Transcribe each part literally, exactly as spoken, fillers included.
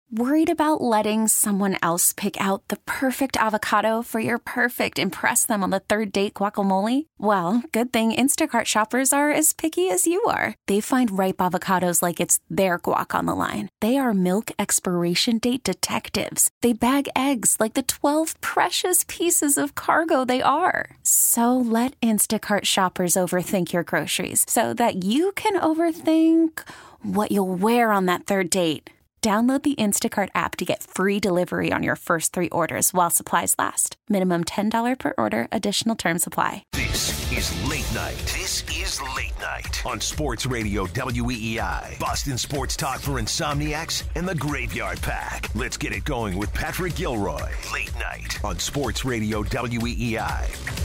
Worried about letting someone else pick out the perfect avocado for your perfect impress them on the third date guacamole? Well, good thing Instacart shoppers are as picky as you are. They find ripe avocados like it's their guac on the line. They are milk expiration date detectives. They bag eggs like the twelve precious pieces of cargo they are. So let Instacart shoppers overthink your groceries so that you can overthink what you'll wear on that third date. Download the Instacart app to get free delivery on your first three orders while supplies last. Minimum ten dollars per order. Additional terms apply. This is Late Night. This is Late Night on Sports Radio W E E I. Boston sports talk for insomniacs and the Graveyard Pack. Let's get it going with Patrick Gilroy. Late Night on Sports Radio W E E I.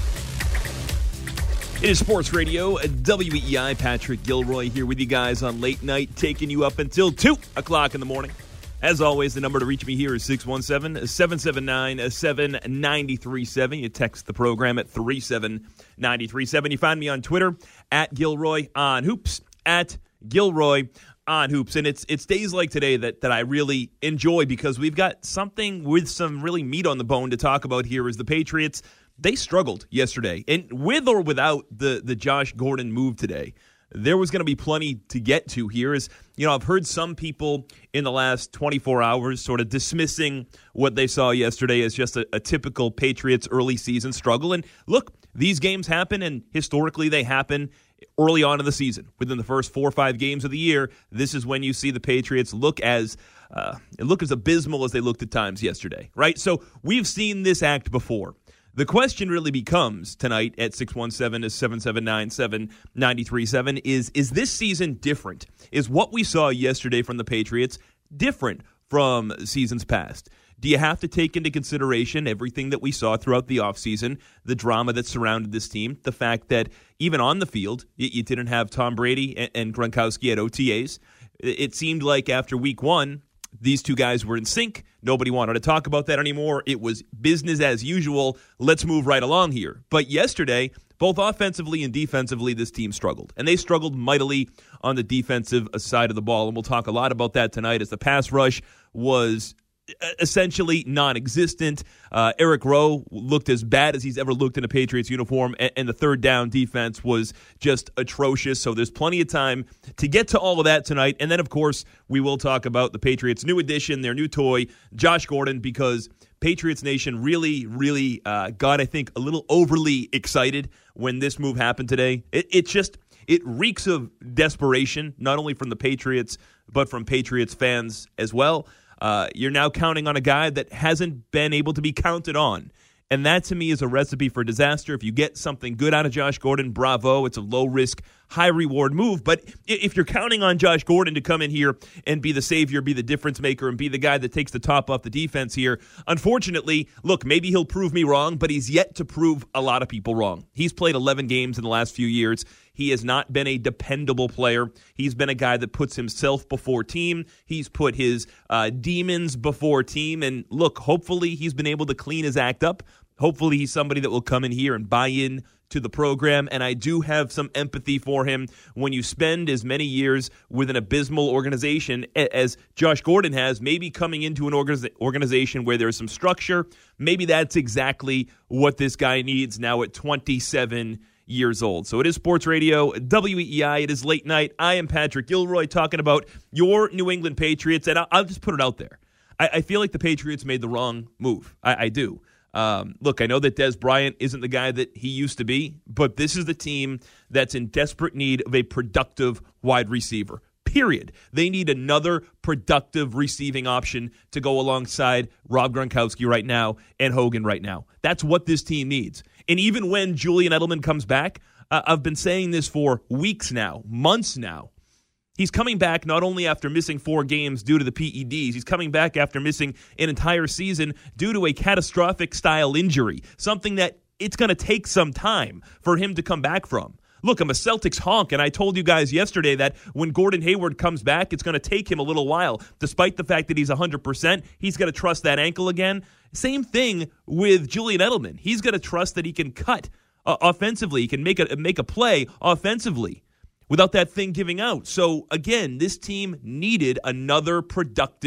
It is Sports Radio W E E I. Patrick Gilroy here with you guys on Late Night, taking you up until two o'clock in the morning. As always, the number to reach me here is six one seven, seven seven nine, seven nine three seven. You text the program at three seven nine three seven. You find me on Twitter, at Gilroy on Hoops, at Gilroy on Hoops. And it's it's days like today that, that I really enjoy because we've got something with some really meat on the bone to talk about here is the Patriots. They struggled yesterday, and with or without the, the Josh Gordon move today, there was going to be plenty to get to here. Is, you know, I've heard some people in the last twenty-four hours sort of dismissing what they saw yesterday as just a, a typical Patriots early season struggle. And look, these games happen, and historically they happen early on in the season. Within the first four or five games of the year, this is when you see the Patriots look as uh, look as abysmal as they looked at times yesterday, right? So we've seen this act before. The question really becomes tonight at six one seven, seven seven nine, seven nine three seven is, is this season different? Is what we saw yesterday from the Patriots different from seasons past? Do you have to take into consideration everything that we saw throughout the offseason, the drama that surrounded this team, the fact that even on the field, you didn't have Tom Brady and Gronkowski at O T As? It seemed like after week one, these two guys were in sync. Nobody wanted to talk about that anymore. It was business as usual. Let's move right along here. But yesterday, both offensively and defensively, this team struggled. And they struggled mightily on the defensive side of the ball. And we'll talk a lot about that tonight as the pass rush was essentially non-existent. Uh, Eric Rowe looked as bad as he's ever looked in a Patriots uniform, and, and the third down defense was just atrocious. So there's plenty of time to get to all of that tonight. And then, of course, we will talk about the Patriots' new addition, their new toy, Josh Gordon, because Patriots Nation really, really uh, got, I think, a little overly excited when this move happened today. It, it just, it reeks of desperation, not only from the Patriots, but from Patriots fans as well. Uh, you're now counting on a guy that hasn't been able to be counted on. And that, to me, is a recipe for disaster. If you get something good out of Josh Gordon, bravo. It's a low-risk, high-reward move. But if you're counting on Josh Gordon to come in here and be the savior, be the difference maker, and be the guy that takes the top off the defense here, unfortunately, look, maybe he'll prove me wrong, but he's yet to prove a lot of people wrong. He's played eleven games in the last few years. He has not been a dependable player. He's been a guy that puts himself before team. He's put his uh, demons before team. And look, hopefully he's been able to clean his act up. Hopefully he's somebody that will come in here and buy in to the program. And I do have some empathy for him when you spend as many years with an abysmal organization as Josh Gordon has, maybe coming into an organiz- organization where there's some structure. Maybe that's exactly what this guy needs now at twenty-seven years old. So it is Sports Radio W E E I. It is Late Night. I am Patrick Gilroy talking about your New England Patriots. And I'll, I'll just put it out there. I, I feel like the Patriots made the wrong move. I, I do. Um, look, I know that Dez Bryant isn't the guy that he used to be, but this is the team that's in desperate need of a productive wide receiver. Period. They need another productive receiving option to go alongside Rob Gronkowski right now and Hogan right now. That's what this team needs. And even when Julian Edelman comes back, uh, I've been saying this for weeks now, months now. He's coming back not only after missing four games due to the P E Ds, he's coming back after missing an entire season due to a catastrophic style injury, something that it's going to take some time for him to come back from. Look, I'm a Celtics honk, and I told you guys yesterday that when Gordon Hayward comes back, it's going to take him a little while. Despite the fact that he's one hundred percent, he's going to trust that ankle again. Same thing with Julian Edelman. He's going to trust that he can cut uh, offensively. He can make a, make a play offensively without that thing giving out. So, again, this team needed another productive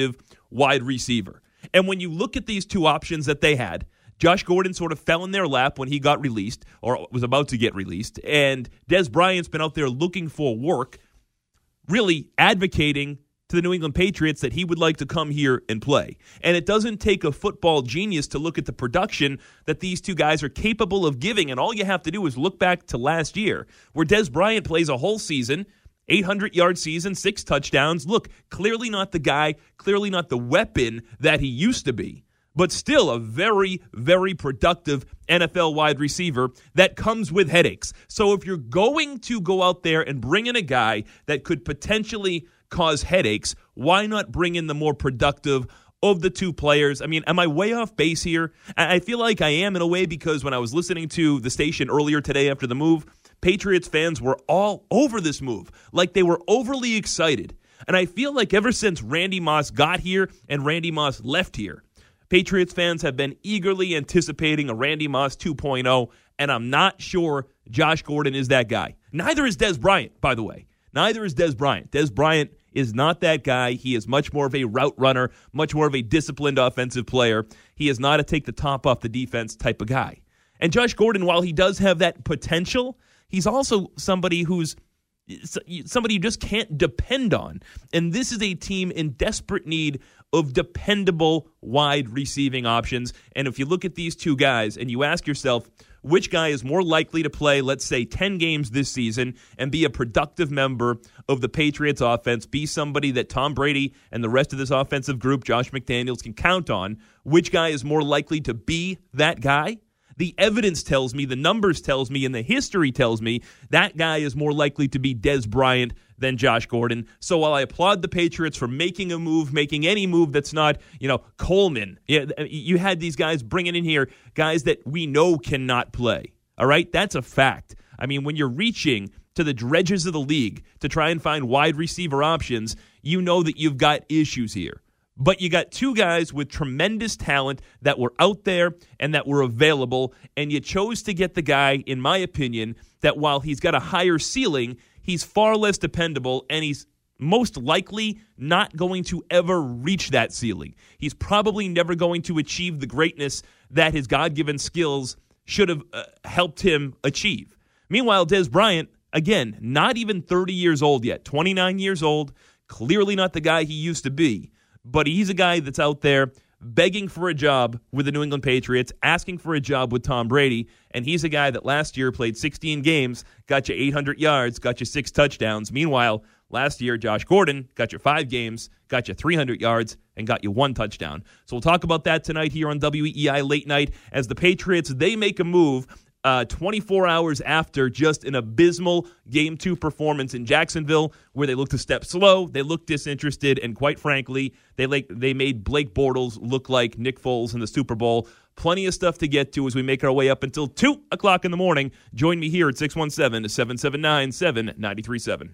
wide receiver. And when you look at these two options that they had, Josh Gordon sort of fell in their lap when he got released or was about to get released. And Dez Bryant's been out there looking for work, really advocating to the New England Patriots that he would like to come here and play. And it doesn't take a football genius to look at the production that these two guys are capable of giving. And all you have to do is look back to last year where Dez Bryant plays a whole season, eight hundred yard season, six touchdowns. Look, clearly not the guy, clearly not the weapon that he used to be, but still a very, very productive N F L wide receiver that comes with headaches. So if you're going to go out there and bring in a guy that could potentially cause headaches, why not bring in the more productive of the two players? I mean, am I way off base here? I feel like I am in a way because when I was listening to the station earlier today after the move, Patriots fans were all over this move, like they were overly excited. And I feel like ever since Randy Moss got here and Randy Moss left here, Patriots fans have been eagerly anticipating a Randy Moss two point oh, and I'm not sure Josh Gordon is that guy. Neither is Dez Bryant, by the way. Neither is Dez Bryant. Dez Bryant is not that guy. He is much more of a route runner, much more of a disciplined offensive player. He is not a take the top off the defense type of guy. And Josh Gordon, while he does have that potential, he's also somebody who's somebody you just can't depend on. And this is a team in desperate need of dependable wide receiving options. And if you look at these two guys and you ask yourself, which guy is more likely to play, let's say, ten games this season and be a productive member of the Patriots offense, be somebody that Tom Brady and the rest of this offensive group, Josh McDaniels, can count on, which guy is more likely to be that guy? The evidence tells me, the numbers tells me, and the history tells me that guy is more likely to be Dez Bryant than Josh Gordon. So while I applaud the Patriots for making a move, making any move that's not, you know, Coleman, yeah, you had these guys bringing in here guys that we know cannot play. All right? That's a fact. I mean, when you're reaching to the dredges of the league to try and find wide receiver options, you know that you've got issues here. But you got two guys with tremendous talent that were out there and that were available, and you chose to get the guy, in my opinion, that while he's got a higher ceiling, he's far less dependable, and he's most likely not going to ever reach that ceiling. He's probably never going to achieve the greatness that his God-given skills should have uh, helped him achieve. Meanwhile, Dez Bryant, again, not even thirty years old yet, twenty-nine years old, clearly not the guy he used to be. But he's a guy that's out there begging for a job with the New England Patriots, asking for a job with Tom Brady, and he's a guy that last year played sixteen games, got you eight hundred yards, got you six touchdowns. Meanwhile, last year, Josh Gordon got you five games, got you three hundred yards, and got you one touchdown. So we'll talk about that tonight here on W E E I Late Night as the Patriots, they make a move Uh, twenty-four hours after just an abysmal Game two performance in Jacksonville where they looked a step slow, they looked disinterested, and quite frankly, they like they made Blake Bortles look like Nick Foles in the Super Bowl. Plenty of stuff to get to as we make our way up until two o'clock in the morning. Join me here at six one seven, seven seven nine, seven nine three seven.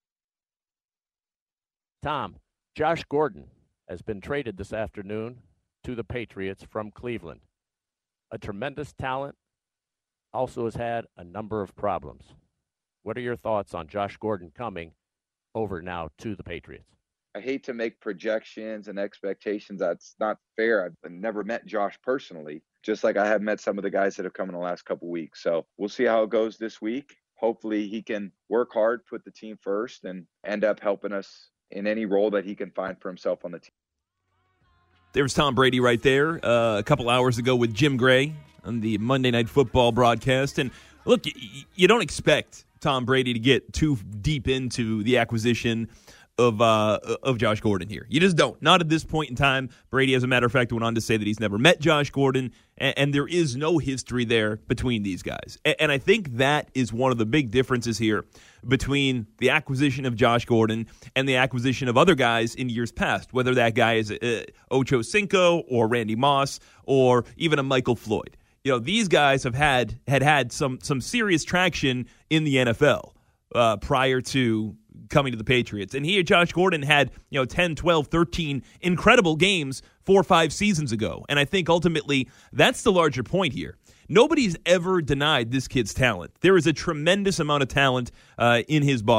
Tom, Josh Gordon has been traded this afternoon to the Patriots from Cleveland. A tremendous talent. Also has had a number of problems. What are your thoughts on Josh Gordon coming over now to the Patriots? I hate to make projections and expectations. That's not fair. I've never met Josh personally, just like I have met some of the guys that have come in the last couple weeks. So we'll see how it goes this week. Hopefully he can work hard, put the team first, and end up helping us in any role that he can find for himself on the team. There's Tom Brady right there uh, a couple hours ago with Jim Gray on the Monday Night Football broadcast. And look, you don't expect Tom Brady to get too deep into the acquisition of uh, of Josh Gordon here. You just don't. Not at this point in time. Brady, as a matter of fact, went on to say that he's never met Josh Gordon, and, and there is no history there between these guys. And, and I think that is one of the big differences here between the acquisition of Josh Gordon and the acquisition of other guys in years past, whether that guy is uh, Ocho Cinco or Randy Moss or even a Michael Floyd. You know, these guys have had had, had some, some serious traction in the N F L uh, prior to coming to the Patriots. And here, Josh Gordon had, you know, ten, twelve, thirteen incredible games four or five seasons ago. And I think ultimately that's the larger point here. Nobody's ever denied this kid's talent. There is a tremendous amount of talent uh, in his body.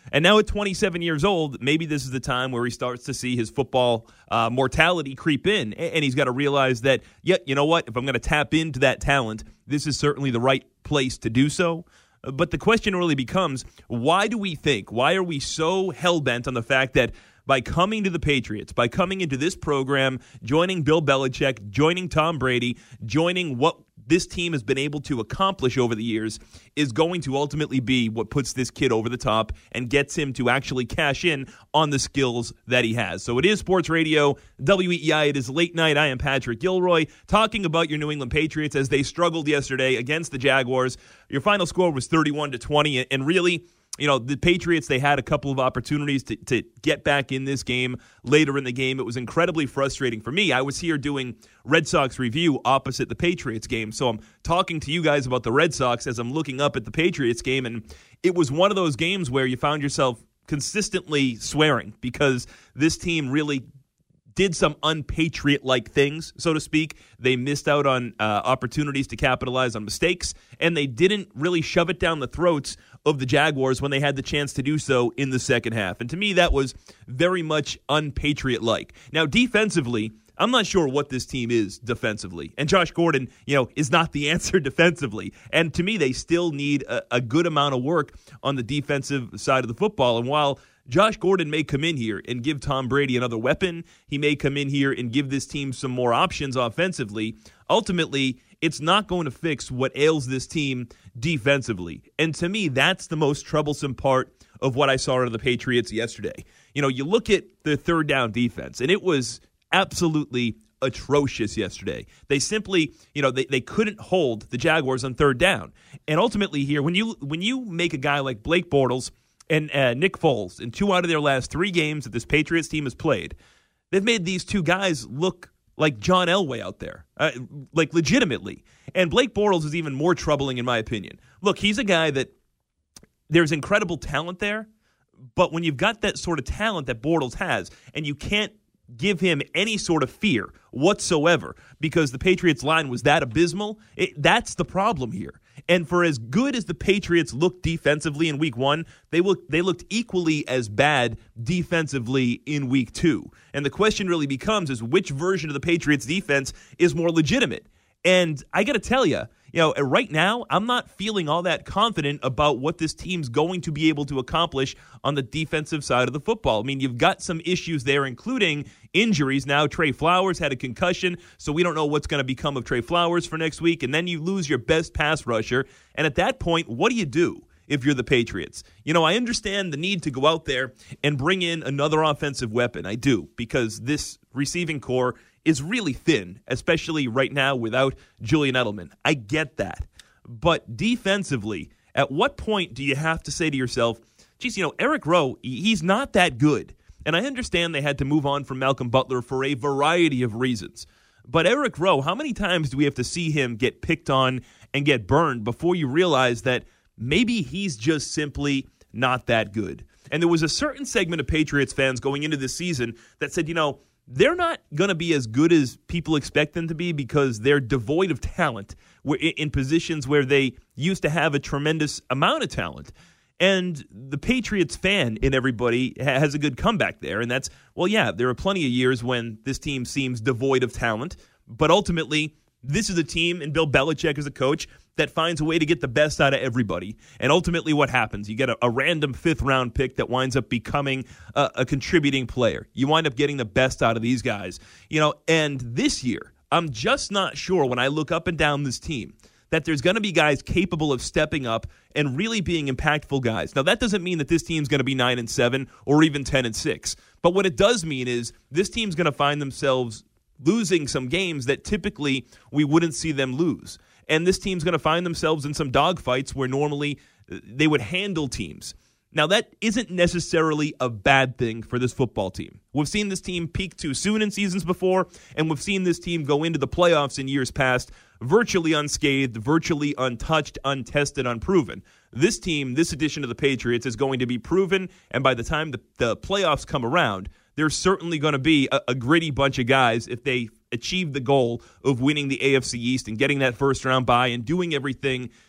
And now at twenty-seven years old, maybe this is the time where he starts to see his football uh, mortality creep in, and he's got to realize that, yeah, you know what, if I'm going to tap into that talent, this is certainly the right place to do so. But the question really becomes, why do we think, why are we so hell-bent on the fact that by coming to the Patriots, by coming into this program, joining Bill Belichick, joining Tom Brady, joining what this team has been able to accomplish over the years, is going to ultimately be what puts this kid over the top and gets him to actually cash in on the skills that he has. So it is Sports Radio, W E E I. It is late night. I am Patrick Gilroy, talking about your New England Patriots as they struggled yesterday against the Jaguars. Your final score was thirty-one to twenty, and really, you know, the Patriots, they had a couple of opportunities to, to get back in this game later in the game. It was incredibly frustrating for me. I was here doing Red Sox review opposite the Patriots game, so I'm talking to you guys about the Red Sox as I'm looking up at the Patriots game, and it was one of those games where you found yourself consistently swearing because this team really did some unpatriot-like things, so to speak. They missed out on uh, opportunities to capitalize on mistakes, and they didn't really shove it down the throats of the Jaguars when they had the chance to do so in the second half. And to me, that was very much unpatriot-like. Now, defensively, I'm not sure what this team is defensively. And Josh Gordon, you know, is not the answer defensively. And to me, they still need a, a good amount of work on the defensive side of the football. And while Josh Gordon may come in here and give Tom Brady another weapon, he may come in here and give this team some more options offensively, ultimately, it's not going to fix what ails this team defensively. And to me, that's the most troublesome part of what I saw out of the Patriots yesterday. You know, you look at the third down defense, and it was absolutely atrocious yesterday. They simply, you know, they, they couldn't hold the Jaguars on third down. And ultimately here, when you when you make a guy like Blake Bortles and uh, Nick Foles in two out of their last three games that this Patriots team has played, they've made these two guys look like John Elway out there, uh, like legitimately. And Blake Bortles is even more troubling in my opinion. Look, he's a guy that there's incredible talent there, but when you've got that sort of talent that Bortles has, and you can't give him any sort of fear whatsoever because the Patriots line was that abysmal, it, that's the problem here. And for as good as the Patriots looked defensively in week one, they look, they looked equally as bad defensively in week two. And the question really becomes is which version of the Patriots defense is more legitimate? And I got to tell you, you know, right now, I'm not feeling all that confident about what this team's going to be able to accomplish on the defensive side of the football. I mean, you've got some issues there, including injuries. Now, Trey Flowers had a concussion, so we don't know what's going to become of Trey Flowers for next week. And then you lose your best pass rusher. And at that point, what do you do if you're the Patriots? You know, I understand the need to go out there and bring in another offensive weapon. I do, because this receiving core is really thin, especially right now without Julian Edelman. I get that. But defensively, at what point do you have to say to yourself, geez, you know, Eric Rowe, he's not that good. And I understand they had to move on from Malcolm Butler for a variety of reasons. But Eric Rowe, how many times do we have to see him get picked on and get burned before you realize that maybe he's just simply not that good? And there was a certain segment of Patriots fans going into this season that said, you know, they're not going to be as good as people expect them to be because they're devoid of talent in positions where they used to have a tremendous amount of talent. And the Patriots fan in everybody has a good comeback there. And that's, well, yeah, there are plenty of years when this team seems devoid of talent. But ultimately, this is a team, and Bill Belichick is a coach, that finds a way to get the best out of everybody. And ultimately what happens? You get a, a random fifth-round pick that winds up becoming a, a contributing player. You wind up getting the best out of these guys. You know, and this year, I'm just not sure when I look up and down this team that there's going to be guys capable of stepping up and really being impactful guys. Now, that doesn't mean that this team's going to be nine and seven or even ten and six. But what it does mean is this team's going to find themselves losing some games that typically we wouldn't see them lose. And this team's going to find themselves in some dogfights where normally they would handle teams. Now, that isn't necessarily a bad thing for this football team. We've seen this team peak too soon in seasons before, and we've seen this team go into the playoffs in years past virtually unscathed, virtually untouched, untested, unproven. This team, this edition of the Patriots, is going to be proven, and by the time the, the playoffs come around, there's certainly going to be a, a gritty bunch of guys if they achieve the goal of winning the A F C East and getting that first round bye and doing everything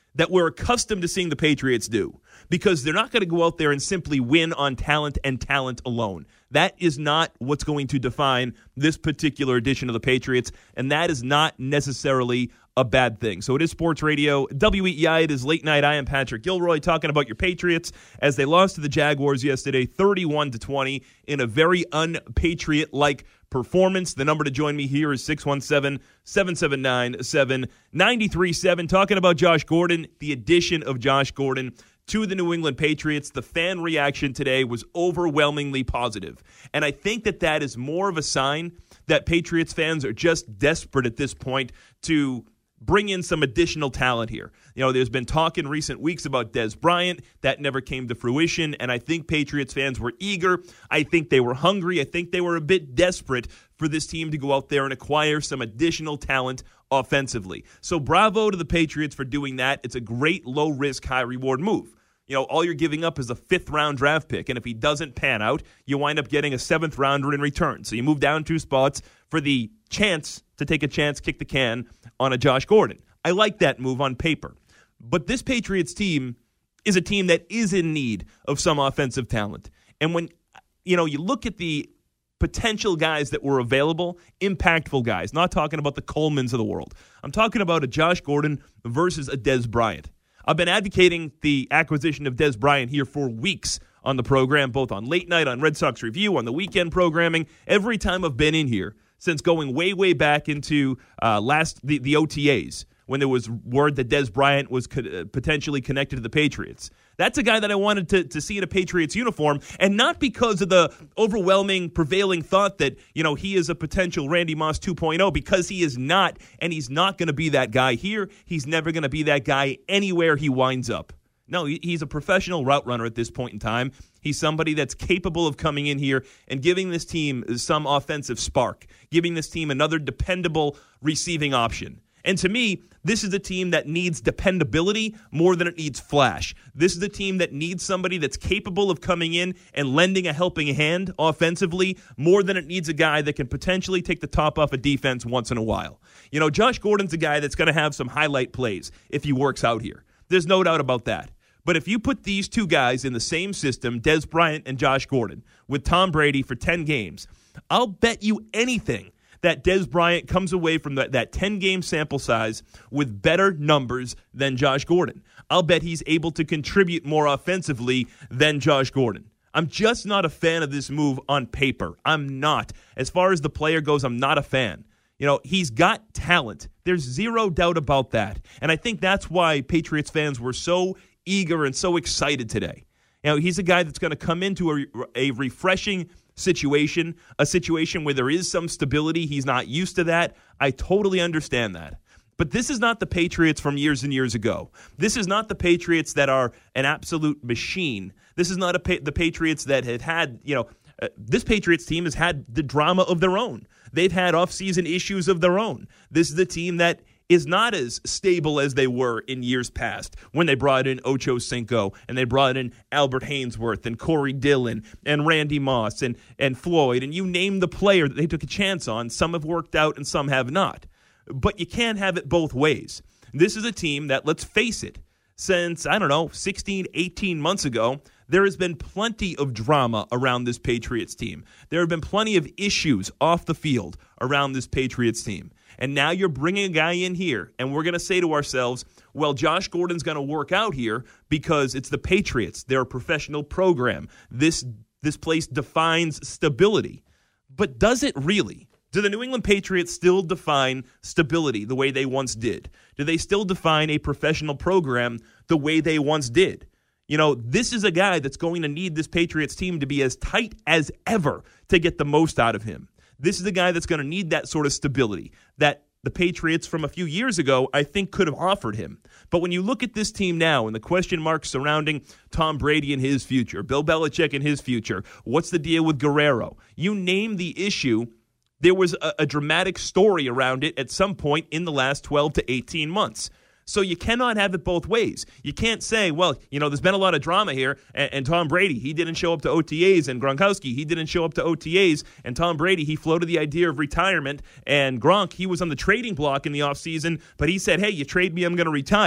that we're accustomed to seeing the Patriots do, because they're not going to go out there and simply win on talent and talent alone. That is not what's going to define this particular edition of the Patriots, and that is not necessarily a bad thing. So it is Sports Radio, W E E I. It is Late Night. I am Patrick Gilroy talking about your Patriots as they lost to the Jaguars yesterday, thirty-one to twenty, in a very un-Patriot-like performance. The number to join me here is six one seven, seven seven nine, seven nine three seven. Talking about Josh Gordon, the addition of Josh Gordon to the New England Patriots. The fan reaction today was overwhelmingly positive. And I think that that is more of a sign that Patriots fans are just desperate at this point to bring in some additional talent here. You know, there's been talk in recent weeks about Dez Bryant. That never came to fruition, and I think Patriots fans were eager. I think they were hungry. I think they were a bit desperate for this team to go out there and acquire some additional talent offensively. So bravo to the Patriots for doing that. It's a great low-risk, high-reward move. You know, all you're giving up is a fifth-round draft pick, and if he doesn't pan out, you wind up getting a seventh-rounder in return. So you move down two spots for the chance to take a chance, kick the can on a Josh Gordon. I like that move on paper. But this Patriots team is a team that is in need of some offensive talent. And when, you know, you look at the potential guys that were available, impactful guys, not talking about the Colemans of the world. I'm talking about a Josh Gordon versus a Dez Bryant. I've been advocating the acquisition of Dez Bryant here for weeks on the program, both on Late Night, on Red Sox Review, on the weekend programming. Every time I've been in here, since going way, way back into uh, last the, the O T As, when there was word that Dez Bryant was co- uh, potentially connected to the Patriots. That's a guy that I wanted to, to see in a Patriots uniform, and not because of the overwhelming, prevailing thought that, you know, he is a potential Randy Moss two point oh, because he is not, and he's not going to be that guy here. He's never going to be that guy anywhere he winds up. No, he's a professional route runner at this point in time. He's somebody that's capable of coming in here and giving this team some offensive spark, giving this team another dependable receiving option. And to me, this is a team that needs dependability more than it needs flash. This is a team that needs somebody that's capable of coming in and lending a helping hand offensively more than it needs a guy that can potentially take the top off a defense once in a while. You know, Josh Gordon's a guy that's going to have some highlight plays if he works out here. There's no doubt about that. But if you put these two guys in the same system, Dez Bryant and Josh Gordon, with Tom Brady for ten games, I'll bet you anything that Dez Bryant comes away from that, that ten-game sample size with better numbers than Josh Gordon. I'll bet he's able to contribute more offensively than Josh Gordon. I'm just not a fan of this move on paper. I'm not. As far as the player goes, I'm not a fan. You know, he's got talent. There's zero doubt about that. And I think that's why Patriots fans were so eager and so excited today. You know, he's a guy that's going to come into a, a refreshing situation, a situation where there is some stability. He's not used to that. I totally understand that. But this is not the Patriots from years and years ago. This is not the Patriots that are an absolute machine. This is not a pa- the Patriots that had had, you know, uh, this Patriots team has had the drama of their own. They've had offseason issues of their own. This is the team that is not as stable as they were in years past when they brought in Ocho Cinco and they brought in Albert Haynesworth and Corey Dillon and Randy Moss and, and Floyd, and you name the player that they took a chance on. Some have worked out and some have not. But you can't have it both ways. This is a team that, let's face it, since, I don't know, sixteen, eighteen months ago, there has been plenty of drama around this Patriots team. There have been plenty of issues off the field around this Patriots team. And now you're bringing a guy in here, and we're going to say to ourselves, well, Josh Gordon's going to work out here because it's the Patriots. They're a professional program. This this place defines stability. But does it really? Do the New England Patriots still define stability the way they once did? Do they still define a professional program the way they once did? You know, this is a guy that's going to need this Patriots team to be as tight as ever to get the most out of him. This is a guy that's going to need that sort of stability that the Patriots from a few years ago, I think, could have offered him. But when you look at this team now and the question marks surrounding Tom Brady and his future, Bill Belichick and his future, what's the deal with Guerrero? You name the issue, there was a, a dramatic story around it at some point in the last twelve to eighteen months. So you cannot have it both ways. You can't say, well, you know, there's been a lot of drama here, and, and Tom Brady, he didn't show up to O T As, and Gronkowski, he didn't show up to O T As, and Tom Brady, he floated the idea of retirement, and Gronk, he was on the trading block in the offseason, but he said, hey, you trade me, I'm going to retire.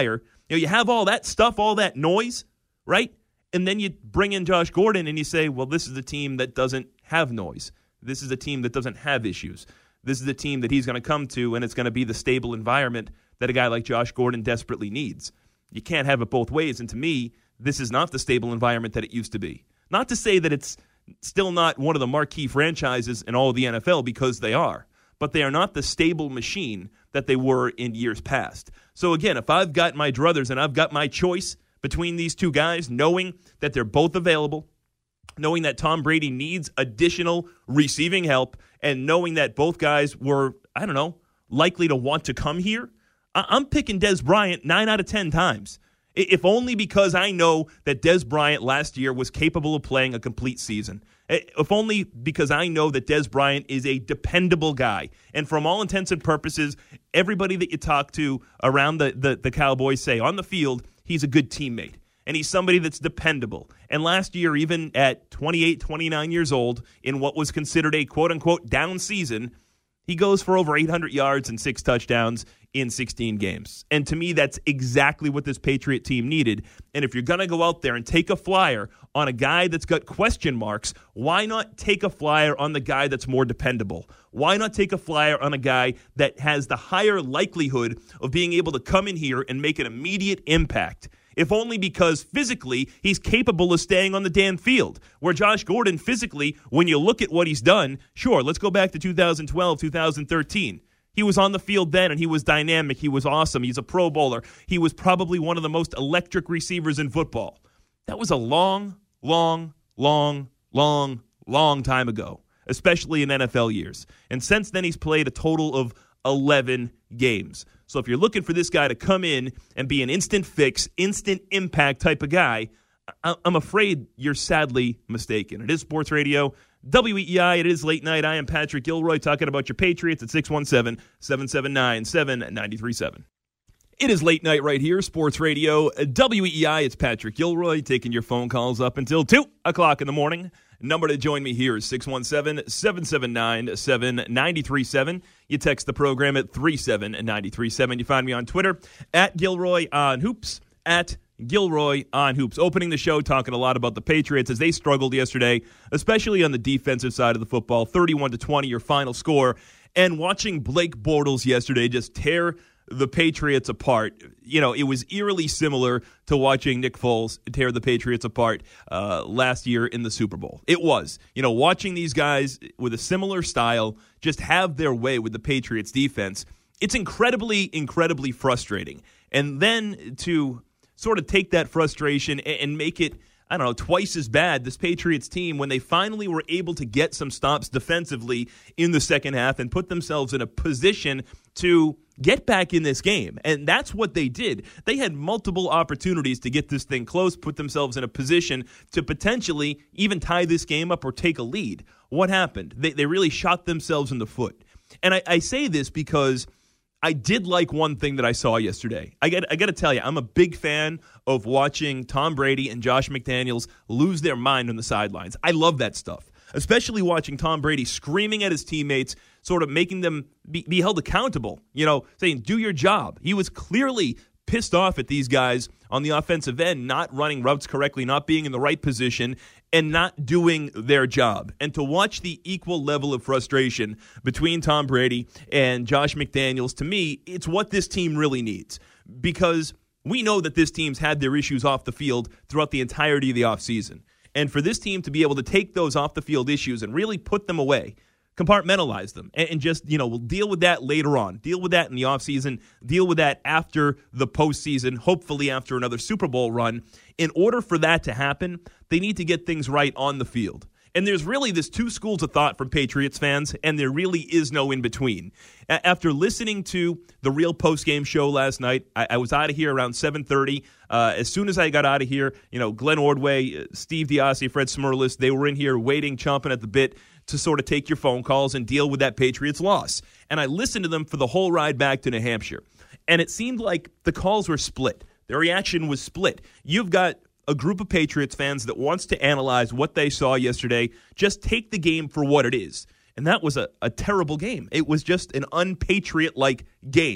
You know, you have all that stuff, all that noise, right? And then you bring in Josh Gordon and you say, well, this is a team that doesn't have noise. This is a team that doesn't have issues. This is a team that he's going to come to, and it's going to be the stable environment that a guy like Josh Gordon desperately needs. You can't have it both ways, and to me, this is not the stable environment that it used to be. Not to say that it's still not one of the marquee franchises in all of the N F L, because they are, but they are not the stable machine that they were in years past. So again, if I've got my druthers and I've got my choice between these two guys, knowing that they're both available, knowing that Tom Brady needs additional receiving help, and knowing that both guys were, I don't know, likely to want to come here, I- I'm picking Dez Bryant nine out of ten times. If only because I know that Dez Bryant last year was capable of playing a complete season. If only because I know that Dez Bryant is a dependable guy. And from all intents and purposes, everybody that you talk to around the, the, the Cowboys say on the field, he's a good teammate. And he's somebody that's dependable. And last year, even at twenty-eight, twenty-nine years old, in what was considered a quote-unquote down season, he goes for over eight hundred yards and six touchdowns in sixteen games. And to me, that's exactly what this Patriot team needed. And if you're going to go out there and take a flyer on a guy that's got question marks, why not take a flyer on the guy that's more dependable? Why not take a flyer on a guy that has the higher likelihood of being able to come in here and make an immediate impact? If only because physically he's capable of staying on the damn field. Where Josh Gordon physically, when you look at what he's done, sure, let's go back to two thousand twelve, two thousand thirteen. He was on the field then, and he was dynamic. He was awesome. He's a Pro Bowler. He was probably one of the most electric receivers in football. That was a long, long, long, long, long time ago, especially in N F L years. And since then, he's played a total of eleven games. So if you're looking for this guy to come in and be an instant fix, instant impact type of guy, I'm afraid you're sadly mistaken. It is Sports Radio, W E E I. It is late night. I am Patrick Gilroy talking about your Patriots at six one seven, seven seven nine, seven nine three seven. It is late night right here, Sports Radio, W E E I. It's Patrick Gilroy taking your phone calls up until two o'clock in the morning. Number to join me here is six one seven, seven seven nine, seven nine three seven. You text the program at three seven nine three seven. You find me on Twitter at Gilroy on Hoops, at Gilroy on Hoops. Opening the show talking a lot about the Patriots as they struggled yesterday, especially on the defensive side of the football. thirty-one to twenty, your final score. And watching Blake Bortles yesterday just tear the Patriots apart. You know, it was eerily similar to watching Nick Foles tear the Patriots apart uh, last year in the Super Bowl. It was. You know, watching these guys with a similar style just have their way with the Patriots defense, it's incredibly, incredibly frustrating. And then to sort of take that frustration and make it, I don't know, twice as bad, this Patriots team, when they finally were able to get some stops defensively in the second half and put themselves in a position to get back in this game. And that's what they did. They had multiple opportunities to get this thing close, put themselves in a position to potentially even tie this game up or take a lead. What happened? They, they really shot themselves in the foot. And I, I say this because I did like one thing that I saw yesterday. I got I got to tell you, I'm a big fan of watching Tom Brady and Josh McDaniels lose their mind on the sidelines. I love that stuff, especially watching Tom Brady screaming at his teammates, sort of making them be, be held accountable, you know, saying, do your job. He was clearly pissed off at these guys on the offensive end, not running routes correctly, not being in the right position, and not doing their job. And to watch the equal level of frustration between Tom Brady and Josh McDaniels, to me, it's what this team really needs. Because we know that this team's had their issues off the field throughout the entirety of the offseason. And for this team to be able to take those off-the-field issues and really put them away, compartmentalize them, and, and just, you know, we'll deal with that later on. Deal with that in the offseason. Deal with that after the postseason, hopefully after another Super Bowl run. In order for that to happen, they need to get things right on the field. And there's really this two schools of thought from Patriots fans, and there really is no in-between. A- after listening to the Real Postgame show last night, I, I was out of here around seven thirty. Uh, as soon as I got out of here, you know, Glenn Ordway, Steve Diassi, Fred Smirlis, they were in here waiting, chomping at the bit to sort of take your phone calls and deal with that Patriots loss. And I listened to them for the whole ride back to New Hampshire. And it seemed like the calls were split. Their reaction was split. You've got a group of Patriots fans that wants to analyze what they saw yesterday, just take the game for what it is. And that was a, a terrible game. It was just an un-Patriot-like game.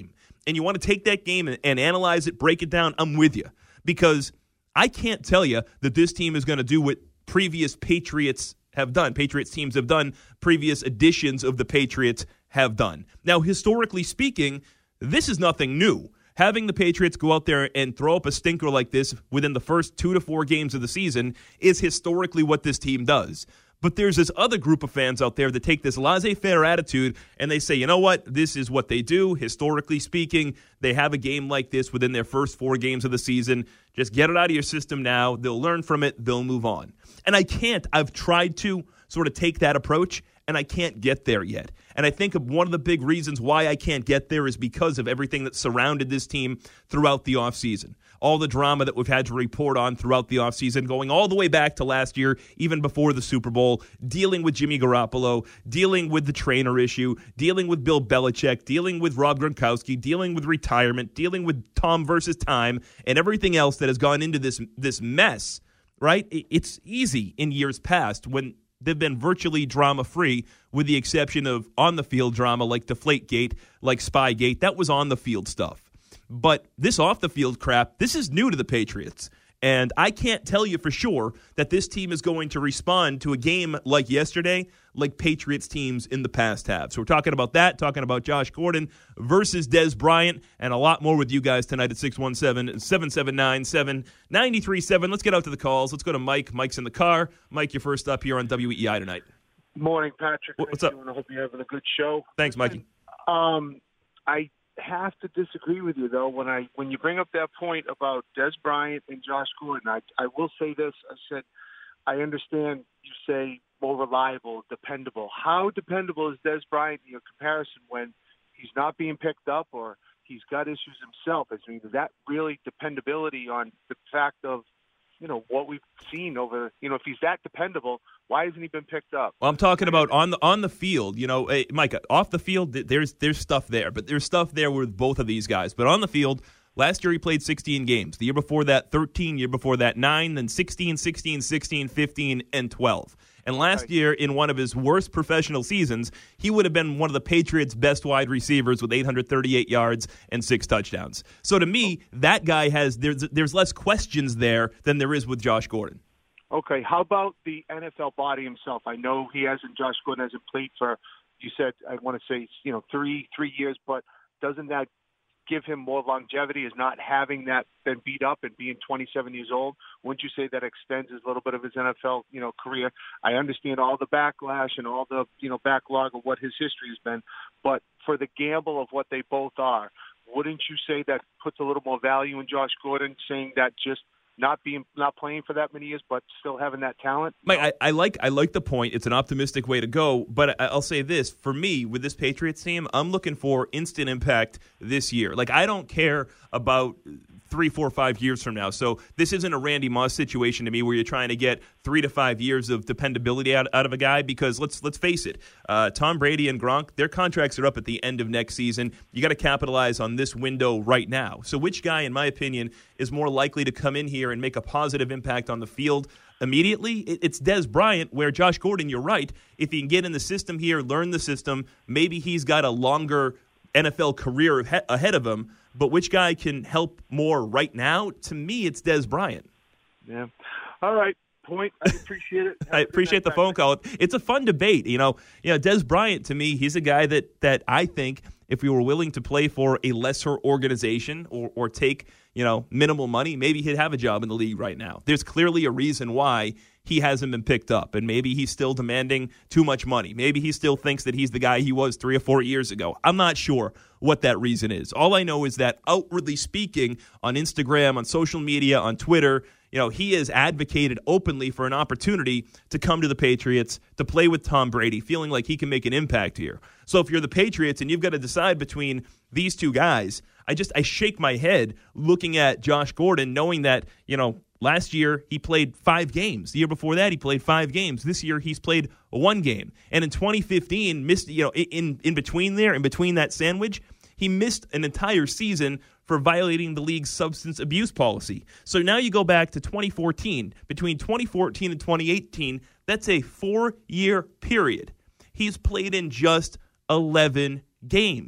and you want to take that game and, and analyze it, break it down, I'm with you. Because I can't tell you that this team is going to do what previous Patriots have done, Patriots teams have done, previous editions of the Patriots have done. Now, historically speaking, this is nothing new. Having the Patriots go out there and throw up a stinker like this within the first two to four games of the season is historically what this team does. But there's this other group of fans out there that take this laissez-faire attitude and they say, you know what, this is what they do. Historically speaking, they have a game like this within their first four games of the season. Just get it out of your system now. They'll learn from it. They'll move on. And I can't. I've tried to sort of take that approach, and I can't get there yet. And I think one of the big reasons why I can't get there is because of everything that surrounded this team throughout the offseason. All the drama that we've had to report on throughout the offseason, going all the way back to last year, even before the Super Bowl, dealing with Jimmy Garoppolo, dealing with the trainer issue, dealing with Bill Belichick, dealing with Rob Gronkowski, dealing with retirement, dealing with Tom versus time, and everything else that has gone into this, this mess, right? It's easy in years past when they've been virtually drama-free, with the exception of on-the-field drama like Deflategate, like Spygate. That was on-the-field stuff. But this off-the-field crap, this is new to the Patriots. And I can't tell you for sure that this team is going to respond to a game like yesterday like Patriots teams in the past have. So we're talking about that, talking about Josh Gordon versus Dez Bryant, and a lot more with you guys tonight at six one seven, seven seven nine, seven nine three seven. Let's get out to the calls. Let's go to Mike. Mike's in the car. Mike, you're first up here on W E I tonight. Morning, Patrick. What's up? I hope you're having a good show. Thanks, Mikey. Um, I have to disagree with you, though, when I when you bring up that point about Dez Bryant and Josh Gordon. I, I will say this. I said, I understand you say more reliable, dependable. How dependable is Dez Bryant in your comparison when he's not being picked up or he's got issues himself? I mean, is that really dependability on the fact of, you know, what we've seen over, you know, if he's that dependable, why hasn't he been picked up? Well, I'm talking about on the on the field, you know, hey, Mike, off the field, there's there's stuff there, but there's stuff there with both of these guys. But on the field, last year he played sixteen games. The year before that, thirteen. Year before that, nine. Then sixteen, sixteen, sixteen, fifteen, and twelve. And last right. year, in one of his worst professional seasons, he would have been one of the Patriots' best wide receivers with eight hundred thirty-eight yards and six touchdowns. So to me, that guy has there's there's less questions there than there is with Josh Gordon. Okay, how about the N F L body himself? I know he hasn't, Josh Gordon hasn't played for, you said, I want to say, you know, three three years, but doesn't that give him more longevity, is not having that been beat up and being twenty-seven years old? Wouldn't you say that extends his little bit of his N F L, you know, career? I understand all the backlash and all the, you know, backlog of what his history has been, but for the gamble of what they both are, wouldn't you say that puts a little more value in Josh Gordon, saying that just not being not playing for that many years, but still having that talent? Mike, I, I like I like the point. It's an optimistic way to go, but I, I'll say this: for me, with this Patriots team, I'm looking for instant impact this year. Like, I don't care about three, four, five years from now. So this isn't a Randy Moss situation to me where you're trying to get three to five years of dependability out, out of a guy, because let's let's face it, uh, Tom Brady and Gronk, their contracts are up at the end of next season. You got to capitalize on this window right now. So which guy, in my opinion, is more likely to come in here and make a positive impact on the field immediately? It's Dez Bryant, where Josh Gordon, you're right, if he can get in the system here, learn the system, maybe he's got a longer N F L career ahead of him. But which guy can help more right now? To me, it's Dez Bryant. Yeah. All right. Point. I appreciate it. I appreciate the phone call. It's a fun debate. You know, you know, Dez Bryant, to me, he's a guy that that I think if we were willing to play for a lesser organization or, or take, you know, minimal money, maybe he'd have a job in the league right now. There's clearly a reason why he hasn't been picked up, and maybe he's still demanding too much money. Maybe he still thinks that he's the guy he was three or four years ago. I'm not sure what that reason is. All I know is that outwardly speaking, on Instagram, on social media, on Twitter, you know, he has advocated openly for an opportunity to come to the Patriots, to play with Tom Brady, feeling like he can make an impact here. So if you're the Patriots and you've got to decide between these two guys, I just I shake my head looking at Josh Gordon, knowing that, you know, last year he played five games. The year before that he played five games. This year he's played one game. And in twenty fifteen, missed, you know, in in between there, in between that sandwich, he missed an entire season for violating the league's substance abuse policy. So now you go back to twenty fourteen. Between twenty fourteen and twenty eighteen, that's a four-year period. He's played in just eleven games.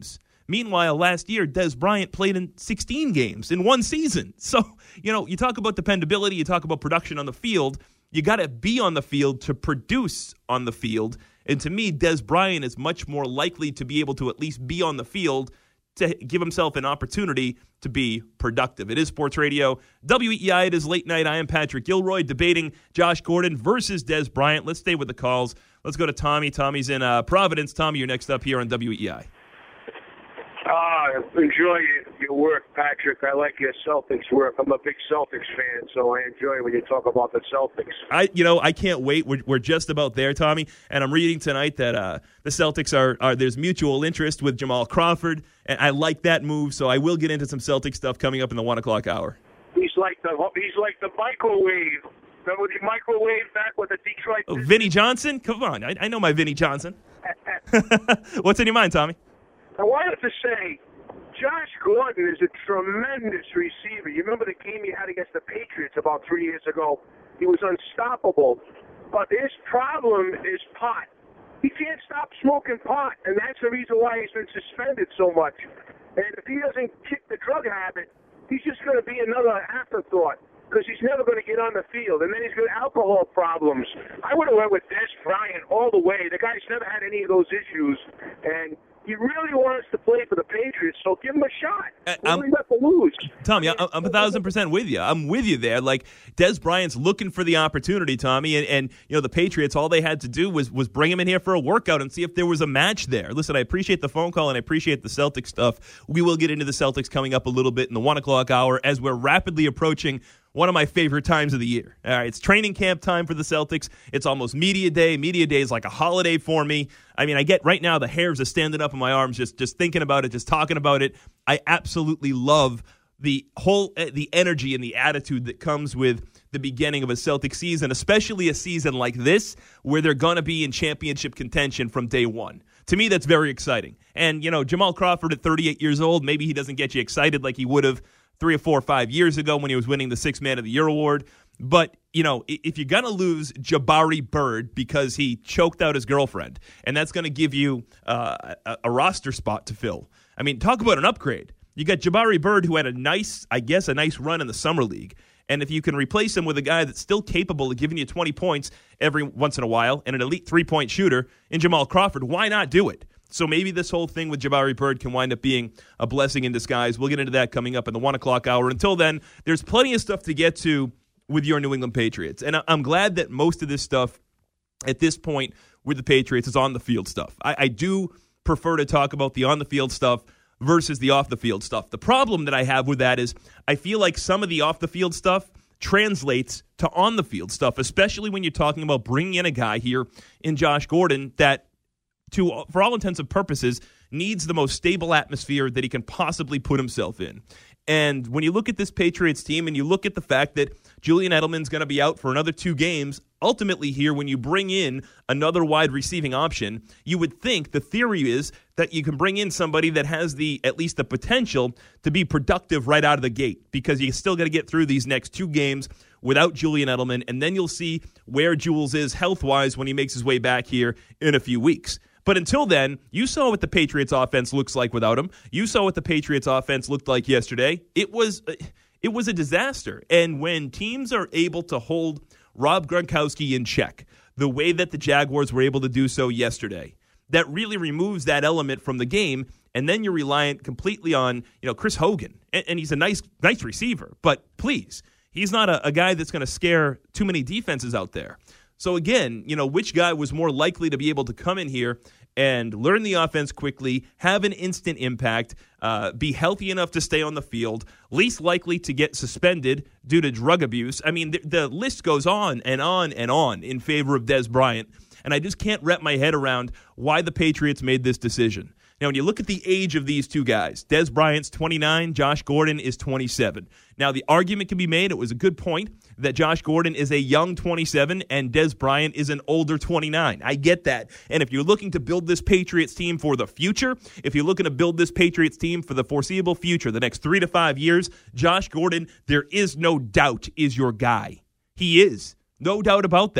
Meanwhile, last year, Des Bryant played in sixteen games in one season. So, you know, you talk about dependability, you talk about production on the field. You got to be on the field to produce on the field. And to me, Des Bryant is much more likely to be able to at least be on the field to give himself an opportunity to be productive. It is Sports Radio. W E I, it is late night. I am Patrick Gilroy debating Josh Gordon versus Des Bryant. Let's stay with the calls. Let's go to Tommy. Tommy's in uh, Providence. Tommy, you're next up here on W E I. Uh, enjoy your work, Patrick. I like your Celtics work. I'm a big Celtics fan, so I enjoy when you talk about the Celtics. I, you know, I can't wait. We're, we're just about there, Tommy. And I'm reading tonight that uh, the Celtics are, are there's mutual interest with Jamal Crawford, and I like that move. So I will get into some Celtics stuff coming up in the one o'clock hour. He's like the he's like the microwave. Remember the microwave back with the Detroit? Oh, Vinny Johnson? Come on, I, I know my Vinny Johnson. What's in your mind, Tommy? I wanted to say, Josh Gordon is a tremendous receiver. You remember the game he had against the Patriots about three years ago? He was unstoppable. But his problem is pot. He can't stop smoking pot, and that's the reason why he's been suspended so much. And if he doesn't kick the drug habit, he's just going to be another afterthought because he's never going to get on the field. And then he's got alcohol problems. I would have went with Des Bryant all the way. The guy's never had any of those issues. And he really wants to play for the Patriots, so give him a shot. What do we got to lose? Tommy, I'm, I'm a thousand percent with you. I'm with you there. Like, Des Bryant's looking for the opportunity, Tommy, and, and you know the Patriots, all they had to do was was bring him in here for a workout and see if there was a match there. Listen, I appreciate the phone call and I appreciate the Celtics stuff. We will get into the Celtics coming up a little bit in the one o'clock hour as we're rapidly approaching one of my favorite times of the year. All right, it's training camp time for the Celtics. It's almost media day. Media day is like a holiday for me. I mean, I get right now the hairs are standing up on my arms just, just thinking about it, just talking about it. I absolutely love the whole the energy and the attitude that comes with the beginning of a Celtic season, especially a season like this where they're going to be in championship contention from day one. To me, that's very exciting. And, you know, Jamal Crawford at thirty-eight years old, maybe he doesn't get you excited like he would have three or four or five years ago when he was winning the Sixth Man of the Year award. But, you know, if you're going to lose Jabari Bird because he choked out his girlfriend, and that's going to give you uh, a, a roster spot to fill. I mean, talk about an upgrade. You got Jabari Bird, who had a nice, I guess, a nice run in the summer league. And if you can replace him with a guy that's still capable of giving you twenty points every once in a while and an elite three-point shooter in Jamal Crawford, why not do it? So maybe this whole thing with Jabari Bird can wind up being a blessing in disguise. We'll get into that coming up in the one o'clock hour. Until then, there's plenty of stuff to get to with your New England Patriots. And I'm glad that most of this stuff at this point with the Patriots is on the field stuff. I, I do prefer to talk about the on the field stuff versus the off the field stuff. The problem that I have with that is I feel like some of the off the field stuff translates to on the field stuff, especially when you're talking about bringing in a guy here in Josh Gordon that, to for all intents and purposes, needs the most stable atmosphere that he can possibly put himself in. And when you look at this Patriots team and you look at the fact that Julian Edelman's going to be out for another two games, ultimately here, when you bring in another wide receiving option, you would think the theory is that you can bring in somebody that has the at least the potential to be productive right out of the gate, because you still got to get through these next two games without Julian Edelman, and then you'll see where Jules is health-wise when he makes his way back here in a few weeks. But until then, you saw what the Patriots offense looks like without him. You saw what the Patriots offense looked like yesterday. It was it was a disaster. And when teams are able to hold Rob Gronkowski in check the way that the Jaguars were able to do so yesterday, that really removes that element from the game. And then you're reliant completely on, you know, Chris Hogan. And, and he's a nice nice receiver. But please, he's not a, a guy that's going to scare too many defenses out there. So again, you know, which guy was more likely to be able to come in here and learn the offense quickly, have an instant impact, uh, be healthy enough to stay on the field, least likely to get suspended due to drug abuse? I mean, the, the list goes on and on and on in favor of Des Bryant, and I just can't wrap my head around why the Patriots made this decision. Now, when you look at the age of these two guys, Des Bryant's twenty-nine, Josh Gordon is twenty-seven. Now, the argument can be made, it was a good point, that Josh Gordon is a young twenty-seven and Des Bryant is an older twenty-nine. I get that. And if you're looking to build this Patriots team for the future, if you're looking to build this Patriots team for the foreseeable future, the next three to five years, Josh Gordon, there is no doubt, is your guy. He is. No doubt about that.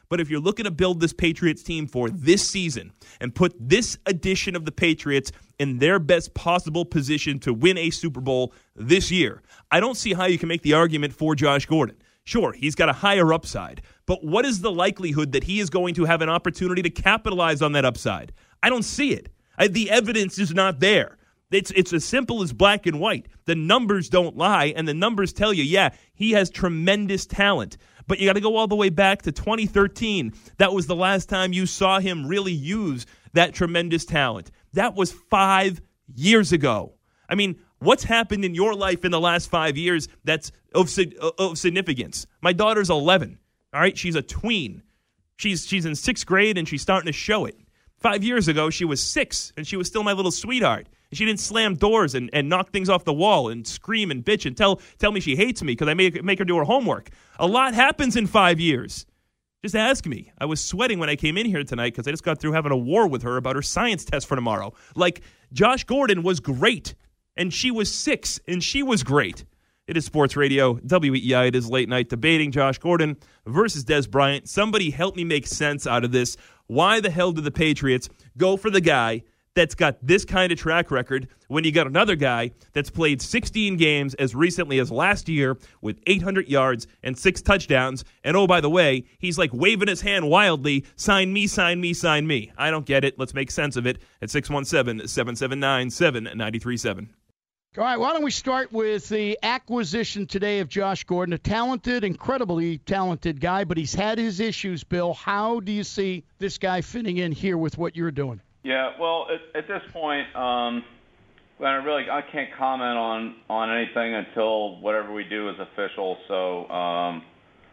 But if you're looking to build this Patriots team for this season and put this edition of the Patriots in their best possible position to win a Super Bowl this year, I don't see how you can make the argument for Josh Gordon. Sure, he's got a higher upside, but what is the likelihood that he is going to have an opportunity to capitalize on that upside? I don't see it. I, the evidence is not there. It's it's as simple as black and white. The numbers don't lie, and the numbers tell you, yeah, he has tremendous talent. But you got to go all the way back to twenty thirteen. That was the last time you saw him really use that tremendous talent. That was five years ago. I mean, what's happened in your life in the last five years that's of, of significance? My daughter's eleven, all right? She's a tween. She's, she's in sixth grade, and she's starting to show it. Five years ago, she was six, and she was still my little sweetheart. She didn't slam doors and, and knock things off the wall and scream and bitch and tell tell me she hates me because I make, make her do her homework. A lot happens in five years. Just ask me. I was sweating when I came in here tonight because I just got through having a war with her about her science test for tomorrow. Like, Josh Gordon was great, and she was six, and she was great. It is Sports Radio, W E E I. It is Late Night Debating. Josh Gordon versus Des Bryant. Somebody help me make sense out of this. Why the hell did the Patriots go for the guy that's got this kind of track record when you got another guy that's played sixteen games as recently as last year with eight hundred yards and six touchdowns? And oh, by the way, he's like waving his hand wildly, sign me, sign me, sign me. I don't get it. Let's make sense of it at six one seven, seven seven nine, seven nine three seven. All right, why don't we start with the acquisition today of Josh Gordon, a talented, incredibly talented guy, but he's had his issues, Bill. How do you see this guy fitting in here with what you're doing? Yeah, well, at, at this point, um, I really I can't comment on, on anything until whatever we do is official. So um,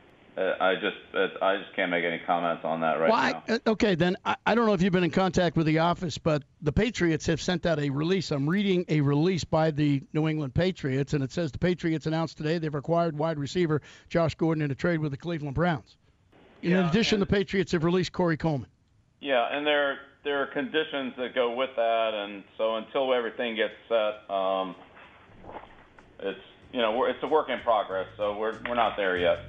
I just I just can't make any comments on that right well, now. I, okay, then I, I don't know if you've been in contact with the office, but the Patriots have sent out a release. I'm reading a release by the New England Patriots, and it says the Patriots announced today they've acquired wide receiver Josh Gordon in a trade with the Cleveland Browns. In yeah, addition, and, the Patriots have released Corey Coleman. Yeah, and there there are conditions that go with that, and so until everything gets set, um, it's you know we're, it's a work in progress. So we're we're not there yet.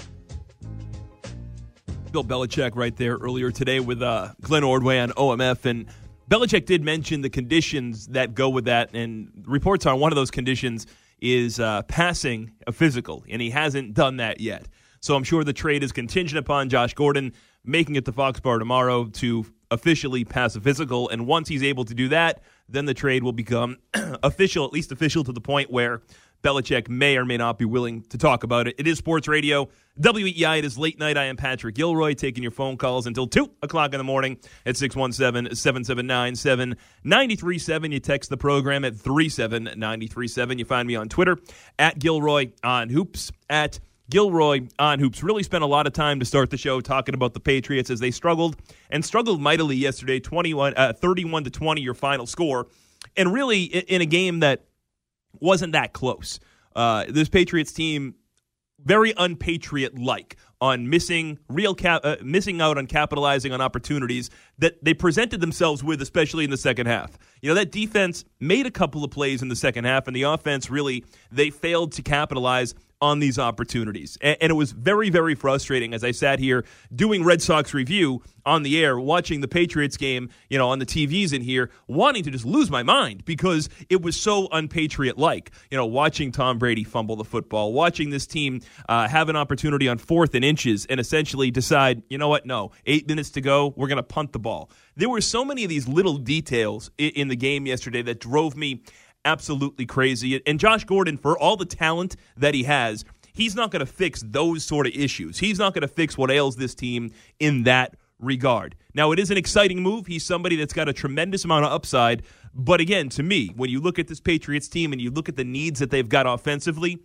Bill Belichick right there earlier today with uh, Glenn Ordway on O M F, and Belichick did mention the conditions that go with that, and reports are one of those conditions is uh, passing a physical, and he hasn't done that yet. So I'm sure the trade is contingent upon Josh Gordon making it to Foxborough tomorrow to officially pass a physical, and once he's able to do that, then the trade will become official, at least official to the point where Belichick may or may not be willing to talk about it. It is Sports Radio, W E E I. It is Late Night. I am Patrick Gilroy, taking your phone calls until two o'clock in the morning at six one seven, seven seven nine, seven nine three seven. You text the program at three seven nine three seven. You find me on Twitter, at Gilroy on Hoops, at Gilroy on Hoops. Really spent a lot of time to start the show talking about the Patriots as they struggled, and struggled mightily yesterday, twenty-one, uh, thirty-one to twenty, your final score. And really, in a game that wasn't that close. Uh, this Patriots team, very unpatriot-like on missing real cap, uh, missing out on capitalizing on opportunities that they presented themselves with, especially in the second half. You know, that defense made a couple of plays in the second half, and the offense really, they failed to capitalize on these opportunities. And, and it was very, very frustrating as I sat here doing Red Sox review on the air, watching the Patriots game, you know, on the T Vs in here, wanting to just lose my mind because it was so unpatriot-like. You know, watching Tom Brady fumble the football, watching this team uh, have an opportunity on fourth and inches and essentially decide, you know what, no, eight minutes to go, we're going to punt the ball. There were so many of these little details in, in the game yesterday that drove me absolutely crazy. And Josh Gordon, for all the talent that he has, he's not going to fix those sort of issues. He's not going to fix what ails this team in that regard. Now, it is an exciting move. He's somebody that's got a tremendous amount of upside. But again, to me, when you look at this Patriots team and you look at the needs that they've got offensively,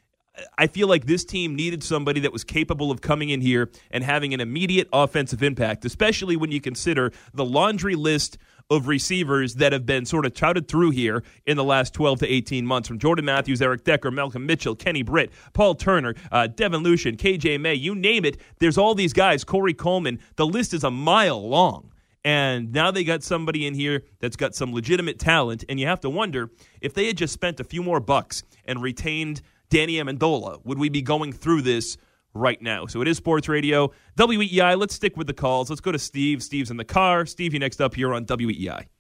I feel like this team needed somebody that was capable of coming in here and having an immediate offensive impact, especially when you consider the laundry list of receivers that have been sort of touted through here in the last twelve to eighteen months, from Jordan Matthews, Eric Decker, Malcolm Mitchell, Kenny Britt, Paul Turner, uh, Devin Lucien, K J May, you name it. There's all these guys, Corey Coleman. The list is a mile long. And now they got somebody in here that's got some legitimate talent, and you have to wonder if they had just spent a few more bucks and retained Danny Amendola, would we be going through this right now. So it is Sports Radio, W E E I. Let's stick with the calls. Let's go to Steve. Steve's in the car. Steve, you next up here on W E E I.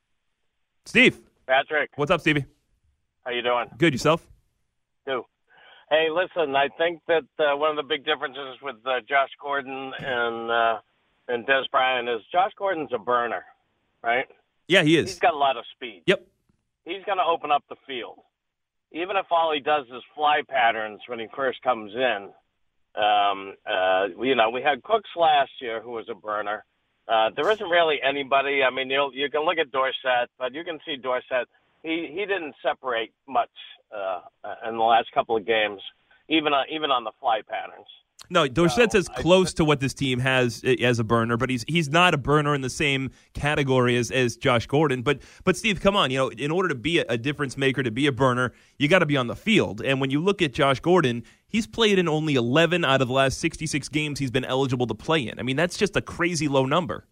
Steve. Patrick. What's up, Stevie? How you doing? Good. Yourself? Good. Hey, listen, I think that uh, one of the big differences with uh, Josh Gordon and uh, and Des Bryant is Josh Gordon's a burner, right? Yeah, he is. He's got a lot of speed. Yep. He's going to open up the field. Even if all he does is fly patterns when he first comes in. Um, uh, you know, we had Cooks last year who was a burner. Uh, there isn't really anybody. I mean, you'll, you can look at Dorsett, but you can see Dorsett. He he didn't separate much uh, in the last couple of games, even on, even on the fly patterns. No, Dorsett's So, as close to what this team has as a burner, but he's he's not a burner in the same category as, as Josh Gordon. But but Steve, come on, you know, in order to be a, a difference maker, to be a burner, you got to be on the field. And when you look at Josh Gordon, he's played in only eleven out of the last sixty-six games he's been eligible to play in. I mean, that's just a crazy low number.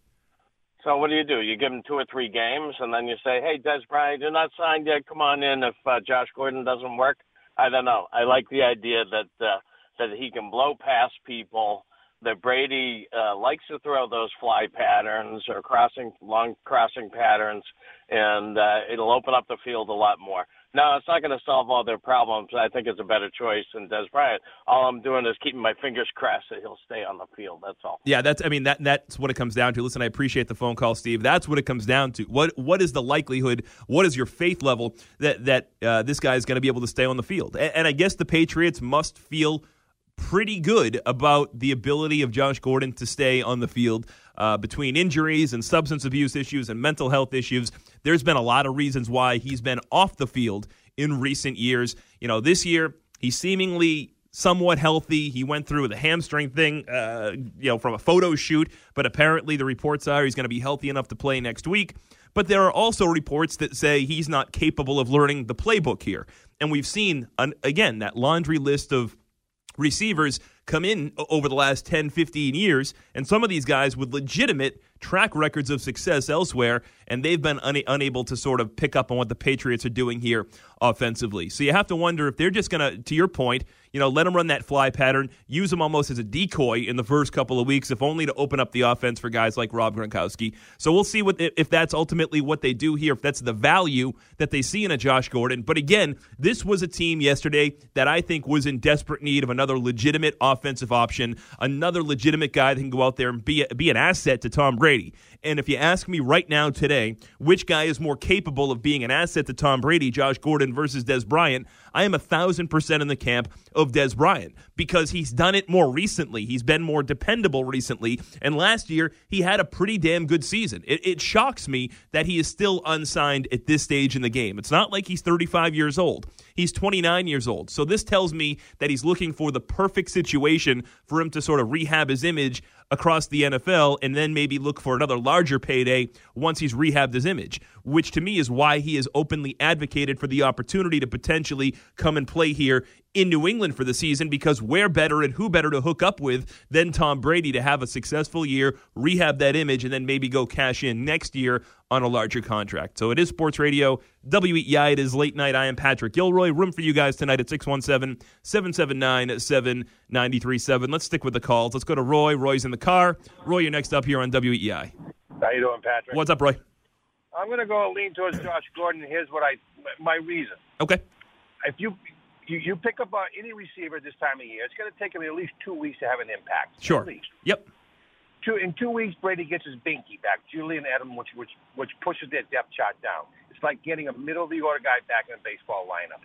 So what do you do? You give him two or three games, and then you say, hey, Des Bryant, you're not signed yet. Come on in if uh, Josh Gordon doesn't work. I don't know. I like the idea that uh, that he can blow past people, that Brady uh, likes to throw those fly patterns or crossing long crossing patterns, and uh, it'll open up the field a lot more. No, it's not going to solve all their problems. I think it's a better choice than Des Bryant. All I'm doing is keeping my fingers crossed that he'll stay on the field. That's all. Yeah, that's. I mean, that that's what it comes down to. Listen, I appreciate the phone call, Steve. That's what it comes down to. What what is the likelihood? What is your faith level that that uh, this guy is going to be able to stay on the field? And, and I guess the Patriots must feel pretty good about the ability of Josh Gordon to stay on the field. Uh, between injuries and substance abuse issues and mental health issues, there's been a lot of reasons why he's been off the field in recent years. You know, this year, he's seemingly somewhat healthy. He went through the hamstring thing, uh, you know, from a photo shoot, but apparently the reports are he's going to be healthy enough to play next week. But there are also reports that say he's not capable of learning the playbook here. And we've seen, an, again, that laundry list of receivers come in over the last ten, fifteen years, and some of these guys with legitimate track records of success elsewhere, and they've been una- unable to sort of pick up on what the Patriots are doing here offensively. So you have to wonder if they're just going to, to your point, you know, let them run that fly pattern, use them almost as a decoy in the first couple of weeks, if only to open up the offense for guys like Rob Gronkowski. So we'll see what if that's ultimately what they do here, if that's the value that they see in a Josh Gordon. But again, this was a team yesterday that I think was in desperate need of another legitimate offensive option, another legitimate guy that can go out there and be, a, be an asset to Tom Brady. And if you ask me right now today, which guy is more capable of being an asset to Tom Brady, Josh Gordon versus Des Bryant, I am a thousand percent in the camp of Des Bryant because he's done it more recently. He's been more dependable recently. And last year, he had a pretty damn good season. It, it shocks me that he is still unsigned at this stage in the game. It's not like he's thirty-five years old. He's twenty-nine years old. So this tells me that he's looking for the perfect situation for him to sort of rehab his image across the N F L and then maybe look for another larger payday once he's rehabbed his image, which to me is why he has openly advocated for the opportunity to potentially come and play here in New England for the season, because where better and who better to hook up with than Tom Brady to have a successful year, rehab that image, and then maybe go cash in next year on a larger contract. So it is Sports Radio, W E E I. It is late night. I am Patrick Gilroy. Room for you guys tonight at six one seven, seven seven nine, seven nine three seven. Let's stick with the calls. Let's go to Roy. Roy's in the car. Roy, you're next up here on W E E I. How you doing, Patrick? What's up, Roy? I'm going to go lean towards Josh Gordon. Here's what I my reason. Okay. If you you, you pick up uh, any receiver this time of year, it's going to take him at least two weeks to have an impact. Sure. At least. Yep. Two, in two weeks, Brady gets his binky back, Julian Edelman, which, which which pushes their depth chart down. It's like getting a middle-of-the-order guy back in a baseball lineup.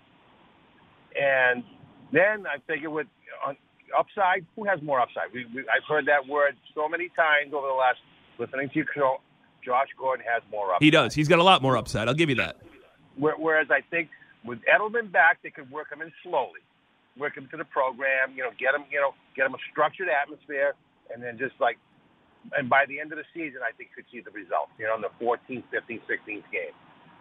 And then I figure with on upside, who has more upside? We, we, I've heard that word so many times over the last listening to your show. Josh Gordon has more upside. He does. He's got a lot more upside. I'll give you that. Whereas I think with Edelman back, they could work him in slowly, work him to the program. You know, get him, you know, get him a structured atmosphere, and then just like. And by the end of the season, I think could see the results, you know, in the fourteenth, fifteenth, sixteenth game.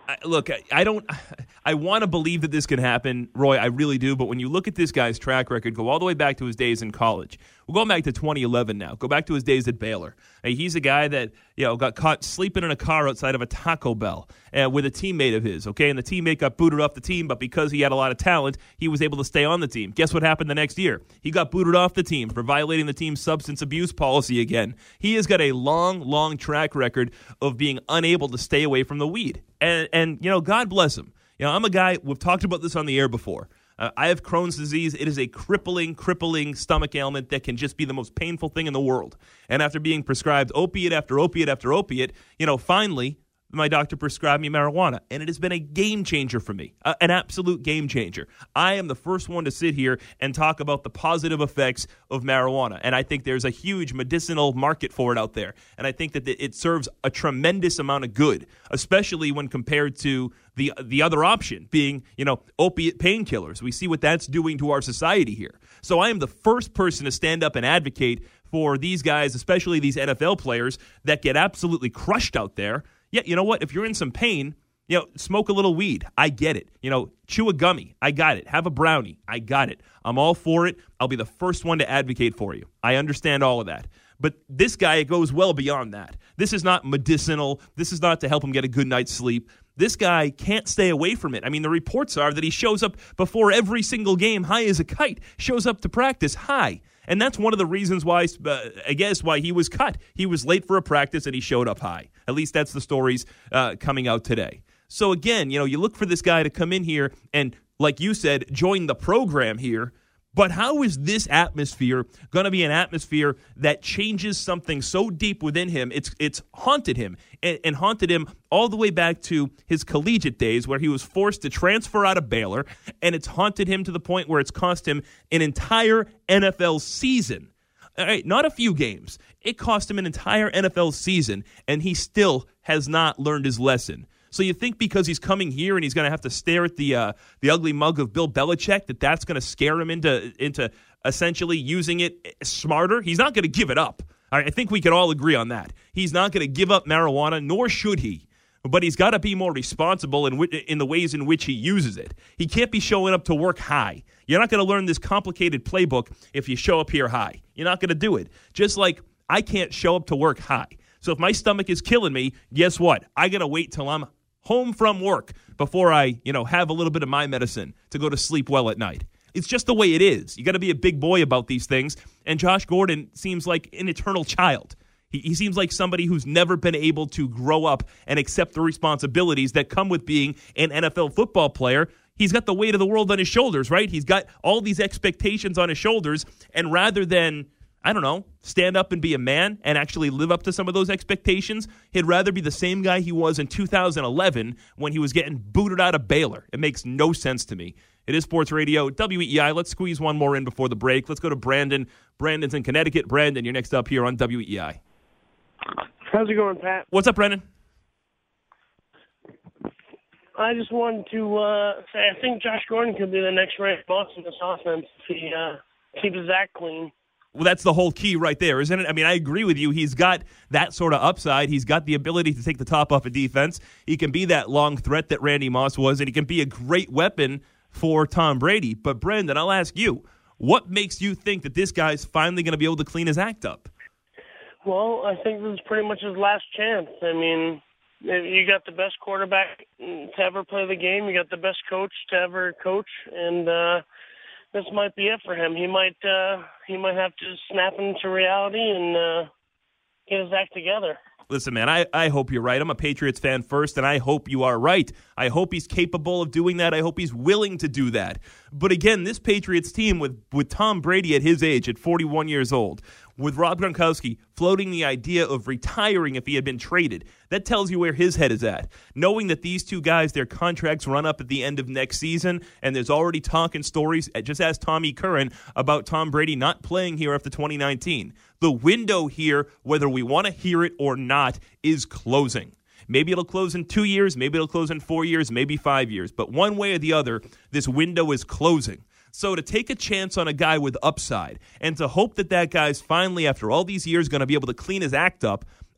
I, look, I, I don't. I want to believe that this can happen, Roy. I really do. But when you look at this guy's track record, go all the way back to his days in college. We're going back to twenty eleven now. Go back to his days at Baylor. Hey, he's a guy that you know got caught sleeping in a car outside of a Taco Bell uh, with a teammate of his. Okay, and the teammate got booted off the team, but because he had a lot of talent, he was able to stay on the team. Guess what happened the next year? He got booted off the team for violating the team's substance abuse policy again. He has got a long, long track record of being unable to stay away from the weed. And, and you know, God bless him. You know, I'm a guy, we've talked about this on the air before. Uh, I have Crohn's disease. It is a crippling, crippling stomach ailment that can just be the most painful thing in the world. And after being prescribed opiate after opiate after opiate, you know, finally, my doctor prescribed me marijuana, and it has been a game changer for me, uh, an absolute game changer. I am the first one to sit here and talk about the positive effects of marijuana, and I think there's a huge medicinal market for it out there, and I think that it serves a tremendous amount of good, especially when compared to the the other option being, you know, opiate painkillers. We see what that's doing to our society here. So I am the first person to stand up and advocate for these guys, especially these N F L players that get absolutely crushed out there. Yeah, you know what? If you're in some pain, you know, smoke a little weed. I get it. You know, chew a gummy. I got it. Have a brownie. I got it. I'm all for it. I'll be the first one to advocate for you. I understand all of that. But this guy, it goes well beyond that. This is not medicinal. This is not to help him get a good night's sleep. This guy can't stay away from it. I mean, the reports are that he shows up before every single game high as a kite, shows up to practice high. And that's one of the reasons why, uh, I guess, why he was cut. He was late for a practice and he showed up high. At least that's the stories uh, coming out today. So again, you know, you look for this guy to come in here and, like you said, join the program here. But how is this atmosphere going to be an atmosphere that changes something so deep within him? It's it's haunted him and, and haunted him all the way back to his collegiate days where he was forced to transfer out of Baylor, and it's haunted him to the point where it's cost him an entire N F L season. All right, not a few games. It cost him an entire N F L season, and he still has not learned his lesson. So you think because he's coming here and he's going to have to stare at the uh, the ugly mug of Bill Belichick that that's going to scare him into into essentially using it smarter? He's not going to give it up. All right, I think we can all agree on that. He's not going to give up marijuana, nor should he. But he's got to be more responsible in, w- in the ways in which he uses it. He can't be showing up to work high. You're not going to learn this complicated playbook if you show up here high. You're not going to do it. Just like I can't show up to work high. So if my stomach is killing me, guess what? I got to wait till I'm home from work before I, you know, have a little bit of my medicine to go to sleep well at night. It's just the way it is. You got to be a big boy about these things. And Josh Gordon seems like an eternal child. He, he seems like somebody who's never been able to grow up and accept the responsibilities that come with being an N F L football player. He's got the weight of the world on his shoulders, right? He's got all these expectations on his shoulders. And rather than, I don't know, stand up and be a man and actually live up to some of those expectations, he'd rather be the same guy he was in two thousand eleven when he was getting booted out of Baylor. It makes no sense to me. It is Sports Radio, W E E I. Let's squeeze one more in before the break. Let's go to Brandon. Brandon's in Connecticut. Brandon, you're next up here on W E E I. How's it going, Pat? What's up, Brandon? I just wanted to uh, say I think Josh Gordon could be the next Randy Moss in this offense if he uh, keeps Zach clean. Well, that's the whole key right there, isn't it? I mean, I agree with you. He's got that sort of upside. He's got the ability to take the top off a defense. He can be that long threat that Randy Moss was, and he can be a great weapon for Tom Brady. But, Brandon, I'll ask you, what makes you think that this guy's finally going to be able to clean his act up? Well, I think this is pretty much his last chance. I mean, you got the best quarterback to ever play the game. You got the best coach to ever coach, and uh, this might be it for him. He might uh, he might have to snap into reality and uh, get his act together. Listen, man, I, I hope you're right. I'm a Patriots fan first, and I hope you are right. I hope he's capable of doing that. I hope he's willing to do that. But again, this Patriots team with, with Tom Brady at his age, at forty-one years old, with Rob Gronkowski floating the idea of retiring if he had been traded, that tells you where his head is at. Knowing that these two guys, their contracts run up at the end of next season, and there's already talk and stories, just ask Tommy Curran about Tom Brady not playing here after twenty nineteen. The window here, whether we want to hear it or not, is closing. Maybe it'll close in two years, maybe it'll close in four years, maybe five years. But one way or the other, this window is closing. So to take a chance on a guy with upside and to hope that that guy's finally, after all these years, going to be able to clean his act up,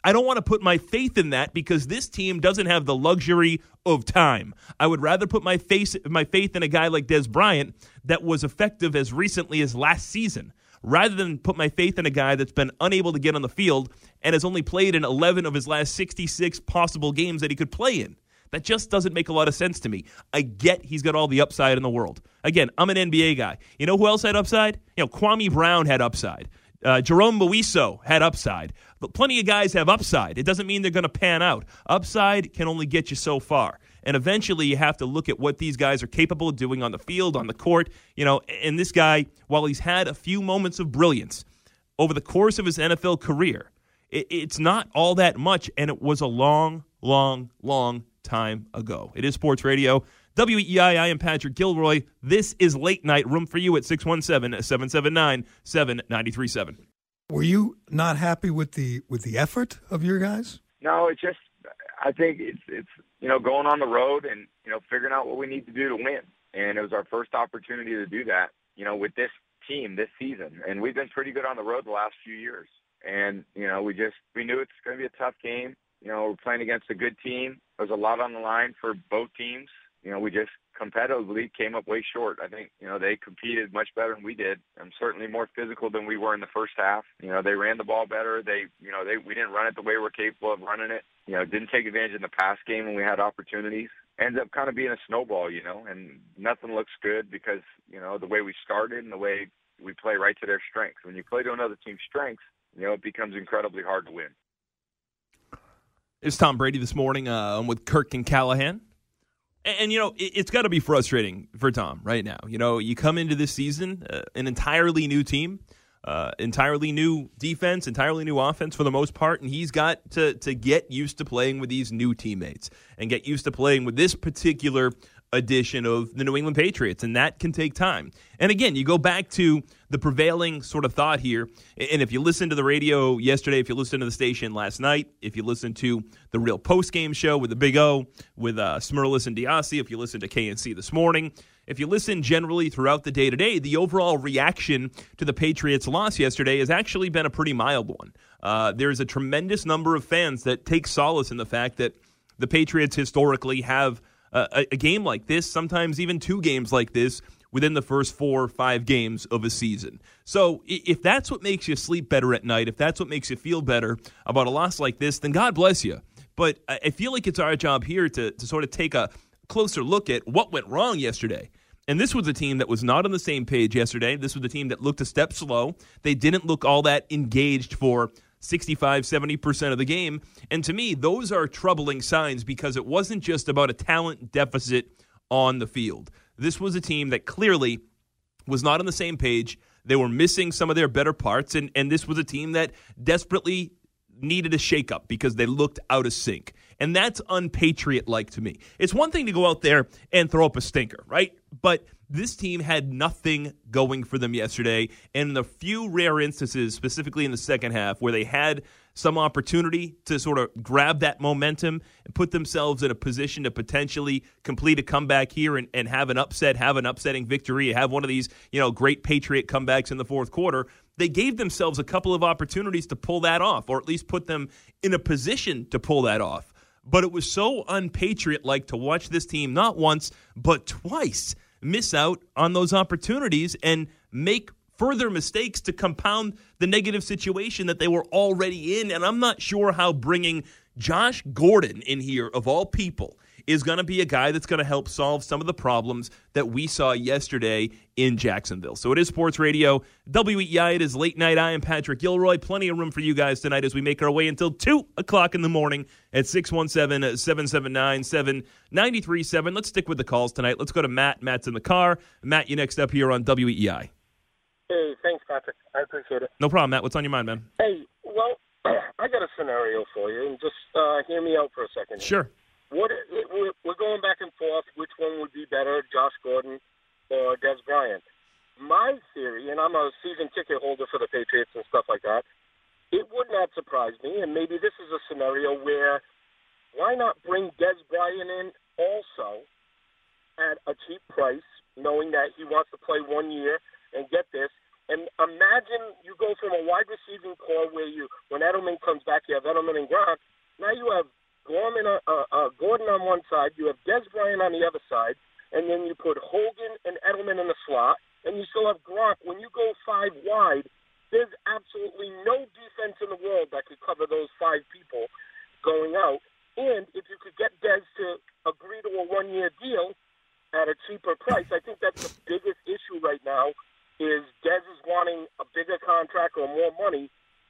I don't want to put my faith in that because this team doesn't have the luxury of time. I would rather put my face, my faith in a guy like Dez Bryant that was effective as recently as last season, rather than put my faith in a guy that's been unable to get on the field and has only played in eleven of his last sixty-six possible games that he could play in. That just doesn't make a lot of sense to me. I get he's got all the upside in the world. Again, I'm an N B A guy. You know who else had upside? You know, Kwame Brown had upside. Uh, Jerome Moiso had upside. But plenty of guys have upside. It doesn't mean they're going to pan out. Upside can only get you so far. And eventually you have to look at what these guys are capable of doing on the field, on the court. You know, and this guy, while he's had a few moments of brilliance over the course of his N F L career, it, it's not all that much, and it was a long, long, long time ago. It is Sports Radio. W E I, I am Patrick Gilroy. This is Late Night. Room for you at six one seven, seven seven nine, seven nine three seven. Were you not happy with the with the effort of your guys? No, it's just I think it's it's you know going on the road and you know figuring out what we need to do to win. And it was our first opportunity to do that, you know, with this team this season. And we've been pretty good on the road the last few years. And you know we just we knew it's going to be a tough game. You know, we're playing against a good team. There's a lot on the line for both teams. You know, we just competitively came up way short. I think, you know, they competed much better than we did. I'm certainly more physical than we were in the first half. You know, they ran the ball better. They, you know, they we didn't run it the way we're capable of running it. You know, didn't take advantage in the pass game when we had opportunities. Ends up kind of being a snowball, you know, and nothing looks good because, you know, the way we started and the way we play right to their strengths. When you play to another team's strengths, you know, it becomes incredibly hard to win. It's Tom Brady this morning. Uh, I'm with Kirk and Callahan. And, and you know, it, it's got to be frustrating for Tom right now. You know, you come into this season, uh, an entirely new team, uh, entirely new defense, entirely new offense for the most part, and he's got to, to get used to playing with these new teammates and get used to playing with this particular edition of the New England Patriots, and that can take time. And again, you go back to the prevailing sort of thought here, and if you listen to the radio yesterday, if you listen to the station last night, if you listen to the Real Post-Game Show with the Big O, with uh, Smirlis and Diassi, if you listen to K N C this morning, if you listen generally throughout the day-to-day, the overall reaction to the Patriots' loss yesterday has actually been a pretty mild one. Uh, there's a tremendous number of fans that take solace in the fact that the Patriots historically have a, a game like this, sometimes even two games like this, within the first four or five games of a season. So if that's what makes you sleep better at night, if that's what makes you feel better about a loss like this, then God bless you. But I feel like it's our job here to, to sort of take a closer look at what went wrong yesterday. And this was a team that was not on the same page yesterday. This was a team that looked a step slow. They didn't look all that engaged for sixty-five, seventy percent of the game. And to me, those are troubling signs because it wasn't just about a talent deficit on the field. This was a team that clearly was not on the same page. They were missing some of their better parts, and, and this was a team that desperately needed a shakeup because they looked out of sync. And that's unpatriot-like to me. It's one thing to go out there and throw up a stinker, right? But this team had nothing going for them yesterday, and in the few rare instances, specifically in the second half, where they had some opportunity to sort of grab that momentum and put themselves in a position to potentially complete a comeback here and, and have an upset, have an upsetting victory, have one of these, you know, great Patriot comebacks in the fourth quarter, they gave themselves a couple of opportunities to pull that off, or at least put them in a position to pull that off. But it was so unpatriot-like to watch this team not once, but twice miss out on those opportunities and make further mistakes to compound the negative situation that they were already in. And I'm not sure how bringing Josh Gordon in here, of all people, is going to be a guy that's going to help solve some of the problems that we saw yesterday in Jacksonville. So it is Sports Radio, W E I. It is Late Night. I am Patrick Gilroy. Plenty of room for you guys tonight as we make our way until two o'clock in the morning at six one seven, seven seven nine, seven nine three seven. Let's stick with the calls tonight. Let's go to Matt. Matt's in the car. Matt, you next up here on W E I. Hey, thanks, Patrick. I appreciate it. No problem, Matt. What's on your mind, man? Hey, well, I got a scenario for you, and just uh, hear me out for a second. Sure. What we're going back and forth. Which one would be better, Josh Gordon or Dez Bryant? My theory, and I'm a season ticket holder for the Patriots and stuff like that, it would not surprise me, and maybe this is a scenario where why not bring Dez Bryant in also at a cheap price, knowing that he wants to play one year, and get this, And imagine you go from a wide receiving core where you, when Edelman comes back, you have Edelman and Gronk. Now you have Gorman, uh, uh, Gordon on one side, you have Dez Bryant on the other side, and then you put Hogan and Edelman in the slot, and you still have Gronk. When you go five wide, there's absolutely no defense in the world that could cover those five people going out. And if you could get Dez to agree to a one-year deal at a cheaper price, I think that's the biggest issue right now is Dez is wanting a bigger contract or more money,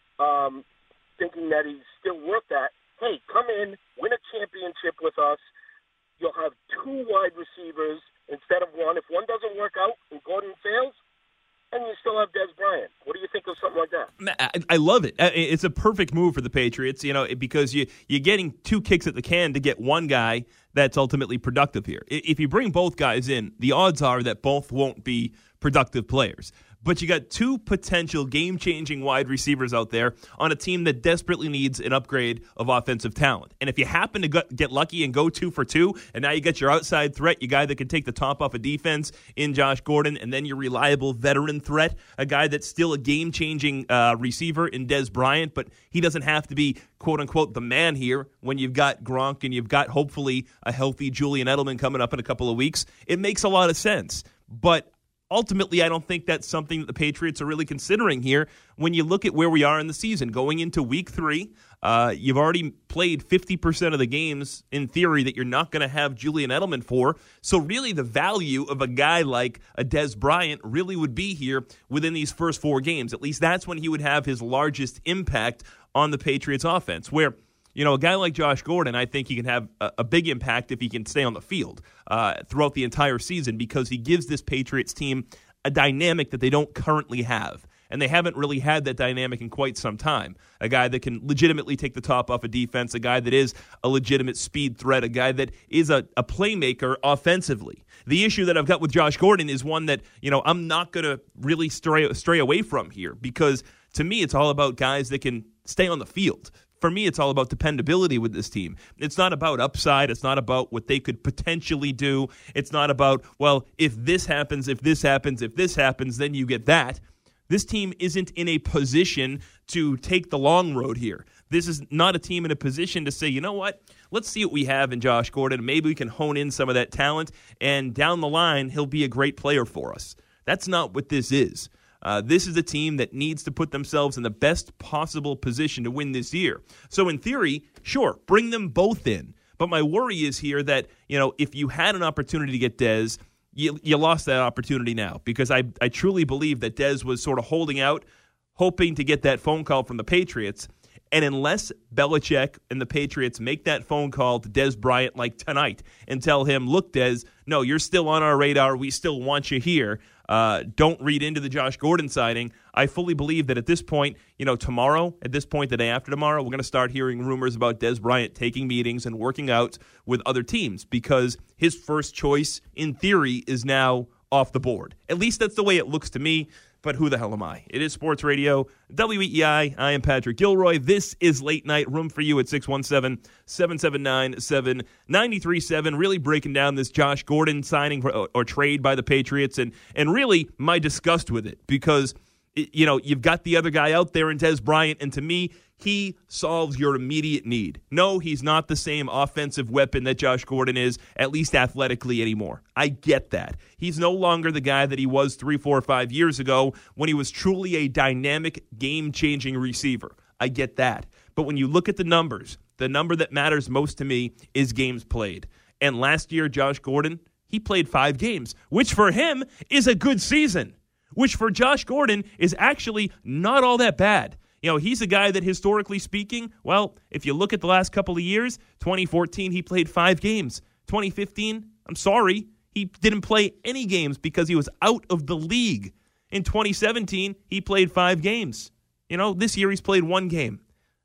um, thinking that he's still worth that. Hey, come in, win a championship with us. You'll have two wide receivers instead of one. If one doesn't work out and Gordon fails, and you still have Dez Bryant. What do you think of something like that? I, I love it. It's a perfect move for the Patriots, you know, because you, you're getting two kicks at the can to get one guy that's ultimately productive here. If you bring both guys in, the odds are that both won't be productive players. But you got two potential game-changing wide receivers out there on a team that desperately needs an upgrade of offensive talent. And if you happen to get lucky and go two for two, and now you get your outside threat, your guy that can take the top off a defense in Josh Gordon, and then your reliable veteran threat, a guy that's still a game-changing uh, receiver in Dez Bryant, but he doesn't have to be, quote-unquote, the man here when you've got Gronk and you've got, hopefully, a healthy Julian Edelman coming up in a couple of weeks. It makes a lot of sense. But ultimately, I don't think that's something that the Patriots are really considering here. When you look at where we are in the season, going into week three, uh, you've already played fifty percent of the games, in theory, that you're not going to have Julian Edelman for. So really the value of a guy like a Dez Bryant really would be here within these first four games. At least that's when he would have his largest impact on the Patriots offense, where you know, a guy like Josh Gordon, I think he can have a, a big impact if he can stay on the field uh, throughout the entire season because he gives this Patriots team a dynamic that they don't currently have. And they haven't really had that dynamic in quite some time. A guy that can legitimately take the top off a defense, a guy that is a legitimate speed threat, a guy that is a, a playmaker offensively. The issue that I've got with Josh Gordon is one that, you know, I'm not going to really stray, stray away from here because to me it's all about guys that can stay on the field. For me, it's all about dependability with this team. It's not about upside. It's not about what they could potentially do. It's not about, well, if this happens, if this happens, if this happens, then you get that. This team isn't in a position to take the long road here. This is not a team in a position to say, you know what, let's see what we have in Josh Gordon. Maybe we can hone in some of that talent, and down the line, he'll be a great player for us. That's not what this is. Uh, this is a team that needs to put themselves in the best possible position to win this year. So in theory, sure, bring them both in. But my worry is here that, you know, if you had an opportunity to get Dez, you, you lost that opportunity now because I, I truly believe that Dez was sort of holding out, hoping to get that phone call from the Patriots. And unless Belichick and the Patriots make that phone call to Dez Bryant like tonight and tell him, look, Dez, no, you're still on our radar. We still want you here. Uh, don't read into the Josh Gordon signing. I fully believe that at this point, you know, tomorrow, at this point, the day after tomorrow, we're going to start hearing rumors about Dez Bryant taking meetings and working out with other teams because his first choice, in theory, is now off the board. At least that's the way it looks to me. But who the hell am I? It is Sports Radio, W E E I. I am Patrick Gilroy. This is Late Night. Room for you at six one seven, seven seven nine, seven nine three seven. Really breaking down this Josh Gordon signing for, or, or trade by the Patriots and, and really my disgust with it because, it, you know, you've got the other guy out there in Dez Bryant, and to me, he solves your immediate need. No, he's not the same offensive weapon that Josh Gordon is, at least athletically anymore. I get that. He's no longer the guy that he was three, four, five years ago when he was truly a dynamic, game-changing receiver. I get that. But when you look at the numbers, the number that matters most to me is games played. And last year, Josh Gordon, he played five games, which for him is a good season, which for Josh Gordon is actually not all that bad. You know, he's a guy that historically speaking, well, if you look at the last couple of years, twenty fourteen, he played five games. twenty fifteen, I'm sorry, he didn't play any games because he was out of the league. In twenty seventeen, he played five games. You know, this year he's played one game.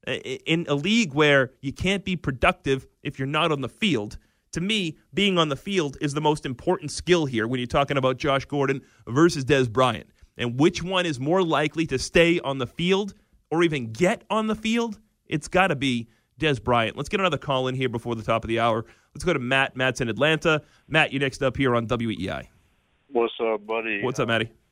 In a league where you can't be productive if you're not on the field, to me, being on the field is the most important skill here when you're talking about Josh Gordon versus Dez Bryant. And which one is more likely to stay on the field or even get on the field? It's got to be Dez Bryant. Let's get another call in here before the top of the hour. Let's go to Matt. Matt's in Atlanta. Matt, you're next up here on W E E I. What's up, buddy? What's up, Matty?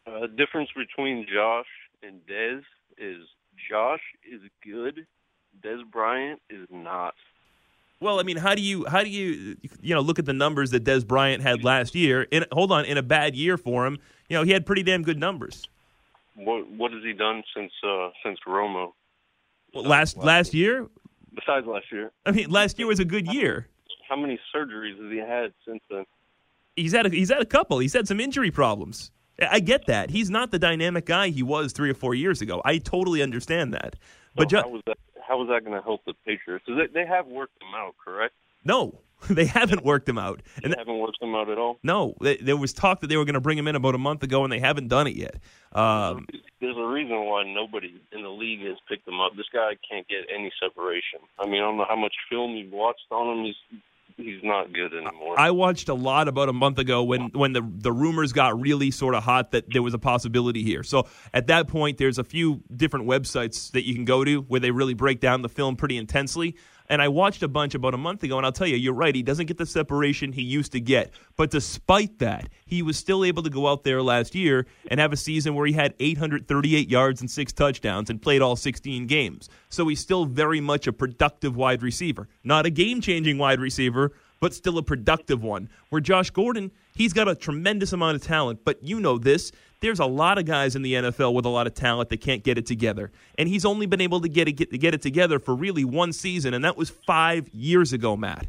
Uh, the difference between Josh and Dez is Josh is good, Dez Bryant is not. Well, I mean, how do you how do you you know look at the numbers that Dez Bryant had last year? In, hold on, in a bad year for him, you know, he had pretty damn good numbers. What what has he done since uh, since Romo? Well, last last, last year? Besides last year. I mean, last year was a good year. How many surgeries has he had since then? He's had a, he's had a couple. He's had some injury problems. I get that. He's not the dynamic guy he was three or four years ago. I totally understand that. But so ju- how was that? How was that going to help the Patriots? They, they have worked them out, correct? No, they haven't worked him out. They and haven't worked him out at all? No. They, there was talk that they were going to bring him in about a month ago, and they haven't done it yet. Um, There's a reason why nobody in the league has picked him up. This guy can't get any separation. I mean, I don't know how much film you've watched on him. He's he's not good anymore. I watched a lot about a month ago when, when the, the rumors got really sort of hot that there was a possibility here. So at that point, there's a few different websites that you can go to where they really break down the film pretty intensely. And I watched a bunch about a month ago, and I'll tell you, you're right. He doesn't get the separation he used to get. But despite that, he was still able to go out there last year and have a season where he had eight hundred thirty-eight yards and six touchdowns and played all sixteen games. So he's still very much a productive wide receiver. Not a game-changing wide receiver, but still a productive one. Where Josh Gordon, he's got a tremendous amount of talent, but you know this. There's a lot of guys in the N F L with a lot of talent that can't get it together. And he's only been able to get it, get, get it together for really one season, and that was five years ago, Matt.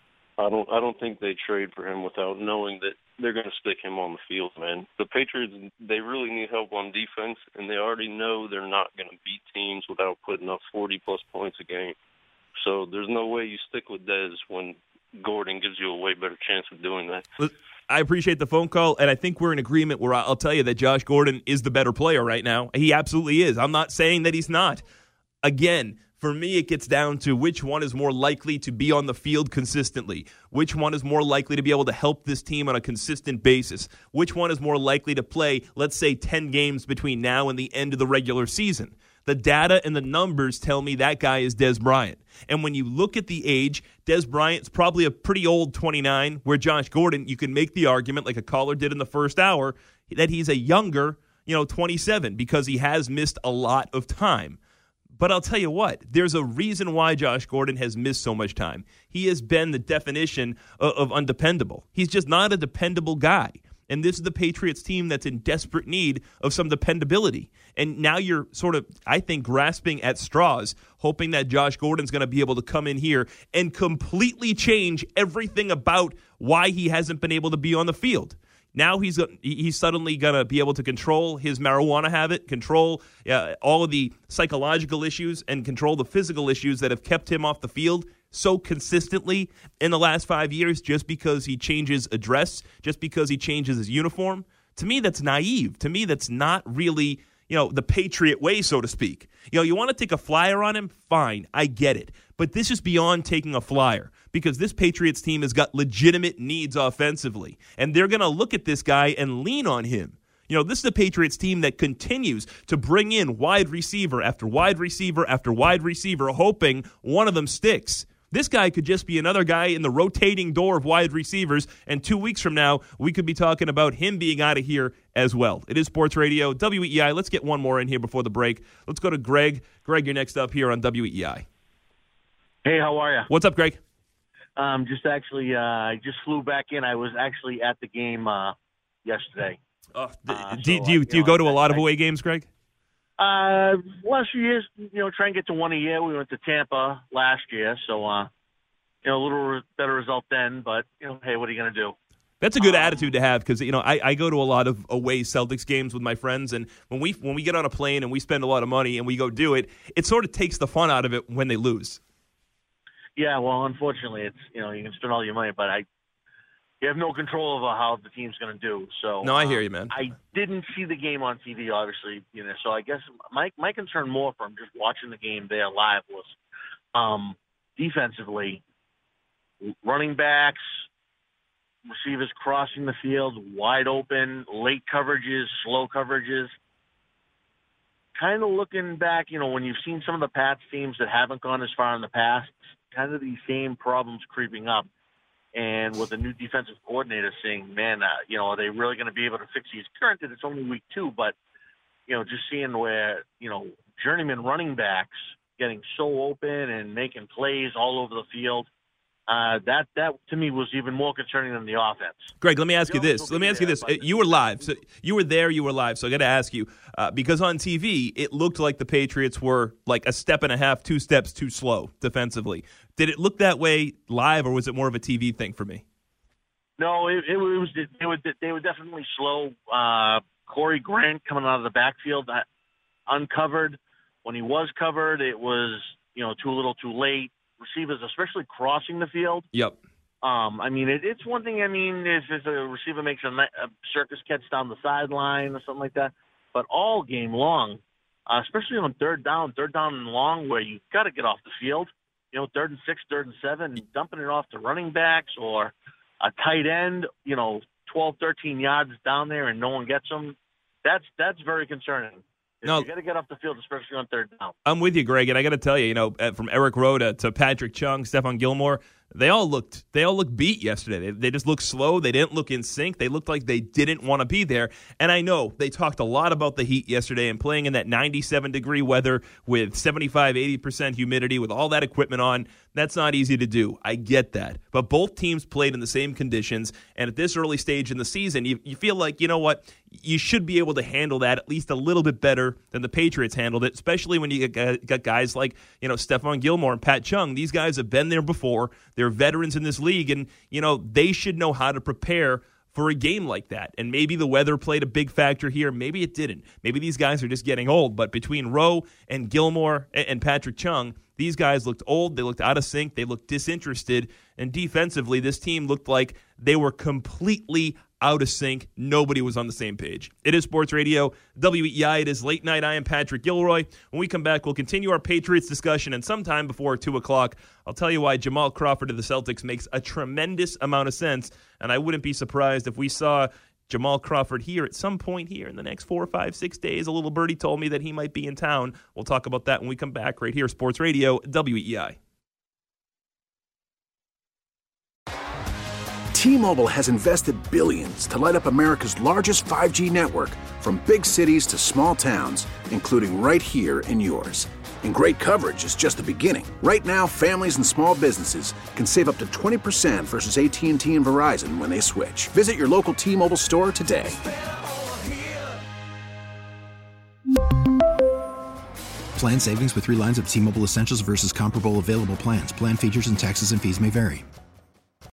I don't I don't think they trade for him without knowing that they're going to stick him on the field, man. The Patriots, they really need help on defense, and they already know they're not going to beat teams without putting up forty-plus points a game. So there's no way you stick with Dez when Gordon gives you a way better chance of doing that. I appreciate the phone call, and I think we're in agreement where I'll tell you that Josh Gordon is the better player right now. He absolutely is. I'm not saying that he's not. Again, for me, it gets down to which one is more likely to be on the field consistently, which one is more likely to be able to help this team on a consistent basis, which one is more likely to play, let's say, ten games between now and the end of the regular season. The data and the numbers tell me that guy is Dez Bryant. And when you look at the age, Dez Bryant's probably a pretty old twenty-nine, where Josh Gordon, you can make the argument, like a caller did in the first hour, that he's a younger, you know, twenty-seven, because he has missed a lot of time. But I'll tell you what, there's a reason why Josh Gordon has missed so much time. He has been the definition of, of undependable. He's just not a dependable guy. And this is the Patriots team that's in desperate need of some dependability. And now you're sort of, I think, grasping at straws, hoping that Josh Gordon's going to be able to come in here and completely change everything about why he hasn't been able to be on the field. Now he's he's suddenly going to be able to control his marijuana habit, control uh, all of the psychological issues, and control the physical issues that have kept him off the field so consistently in the last five years just because he changes a dress, just because he changes his uniform. To me, that's naive. To me, that's not really, you know, the Patriot way, so to speak. You know, you want to take a flyer on him? Fine, I get it. But this is beyond taking a flyer, because this Patriots team has got legitimate needs offensively, and they're going to look at this guy and lean on him. You know, this is the Patriots team that continues to bring in wide receiver after wide receiver after wide receiver, hoping one of them sticks. This guy could just be another guy in the rotating door of wide receivers, and two weeks from now, we could be talking about him being out of here as well. It is Sports Radio, W E I. Let's get one more in here before the break. Let's go to Greg. Greg, you're next up here on W E I. Hey, how are you? What's up, Greg? Um, just actually, uh, I just flew back in. I was actually at the game uh, yesterday. Uh, uh, do, so, do you, uh, do you know, go to a I, lot of I, away games, Greg? Uh, last few years, you know, try and get to one a year. We went to Tampa last year, so uh, you know, a little re- better result then. But you know, hey, what are you going to do? That's a good um, attitude to have, because you know I, I go to a lot of away Celtics games with my friends, and when we when we get on a plane and we spend a lot of money and we go do it, it sort of takes the fun out of it when they lose. Yeah, well, unfortunately, it's you know you can spend all your money, but I you have no control over how the team's going to do. So no, I hear um, you, man. I didn't see the game on T V, obviously, you know. So I guess my my concern more from just watching the game there live was um, defensively, running backs, receivers crossing the field, wide open, late coverages, slow coverages. Kind of looking back, you know, when you've seen some of the Pats teams that haven't gone as far in the past, kind of these same problems creeping up. And with a new defensive coordinator saying, man, uh, you know, are they really going to be able to fix these? Granted, it's only week two, but, you know, just seeing where, you know, journeyman running backs getting so open and making plays all over the field, uh, that, that to me was even more concerning than the offense. Greg, let me ask you this. Let me ask you this. You were live. So you were there, you were live. So I got to ask you, uh, because on T V, it looked like the Patriots were like a step and a half, two steps too slow defensively. Did it look that way live, or was it more of a T V thing for me? No, it, it was. They were. They were definitely slow. Uh, Corey Grant coming out of the backfield, uh, uncovered. When he was covered, it was, you know, too little, too late. Receivers, especially crossing the field. Yep. Um, I mean, it, it's one thing. I mean, if, if a receiver makes a, a circus catch down the sideline or something like that, but all game long, uh, especially on third down, third down and long, where you got to get off the field. You know, third and six, third and seven, dumping it off to running backs or a tight end, you know, twelve, thirteen yards down there and no one gets them. That's that's very concerning. No, you got to get off the field, especially on third down. I'm with you, Greg, and I got to tell you, you know, from Eric Rhoda to Patrick Chung, Stephon Gilmore, they all looked they all looked beat yesterday. They, they just looked slow. They didn't look in sync. They looked like they didn't want to be there. And I know they talked a lot about the heat yesterday and playing in that ninety-seven degree weather with seventy-five, eighty percent humidity with all that equipment on. That's not easy to do. I get that. But both teams played in the same conditions, and at this early stage in the season, you, you feel like, you know what, you should be able to handle that at least a little bit better than the Patriots handled it, especially when you got, got guys like, you know, Stephon Gilmore and Pat Chung. These guys have been there before. They're veterans in this league, and, you know, they should know how to prepare for a game like that. And maybe the weather played a big factor here. Maybe it didn't. Maybe these guys are just getting old. But between Rowe and Gilmore and Patrick Chung, these guys looked old. They looked out of sync. They looked disinterested. And defensively, this team looked like they were completely out of sync. Nobody was on the same page. It is Sports Radio, W E I. It is late night. I am Patrick Gilroy. When we come back, we'll continue our Patriots discussion, and sometime before two o'clock, I'll tell you why Jamal Crawford of the Celtics makes a tremendous amount of sense, and I wouldn't be surprised if we saw Jamal Crawford here at some point here in the next four, five, six days. A little birdie told me that he might be in town. We'll talk about that when we come back right here, Sports Radio, W E I. T-Mobile has invested billions to light up America's largest five G network, from big cities to small towns, including right here in yours. And great coverage is just the beginning. Right now, families and small businesses can save up to twenty percent versus A T and T and Verizon when they switch. Visit your local T-Mobile store today. Plan savings with three lines of T-Mobile Essentials versus comparable available plans. Plan features and taxes and fees may vary.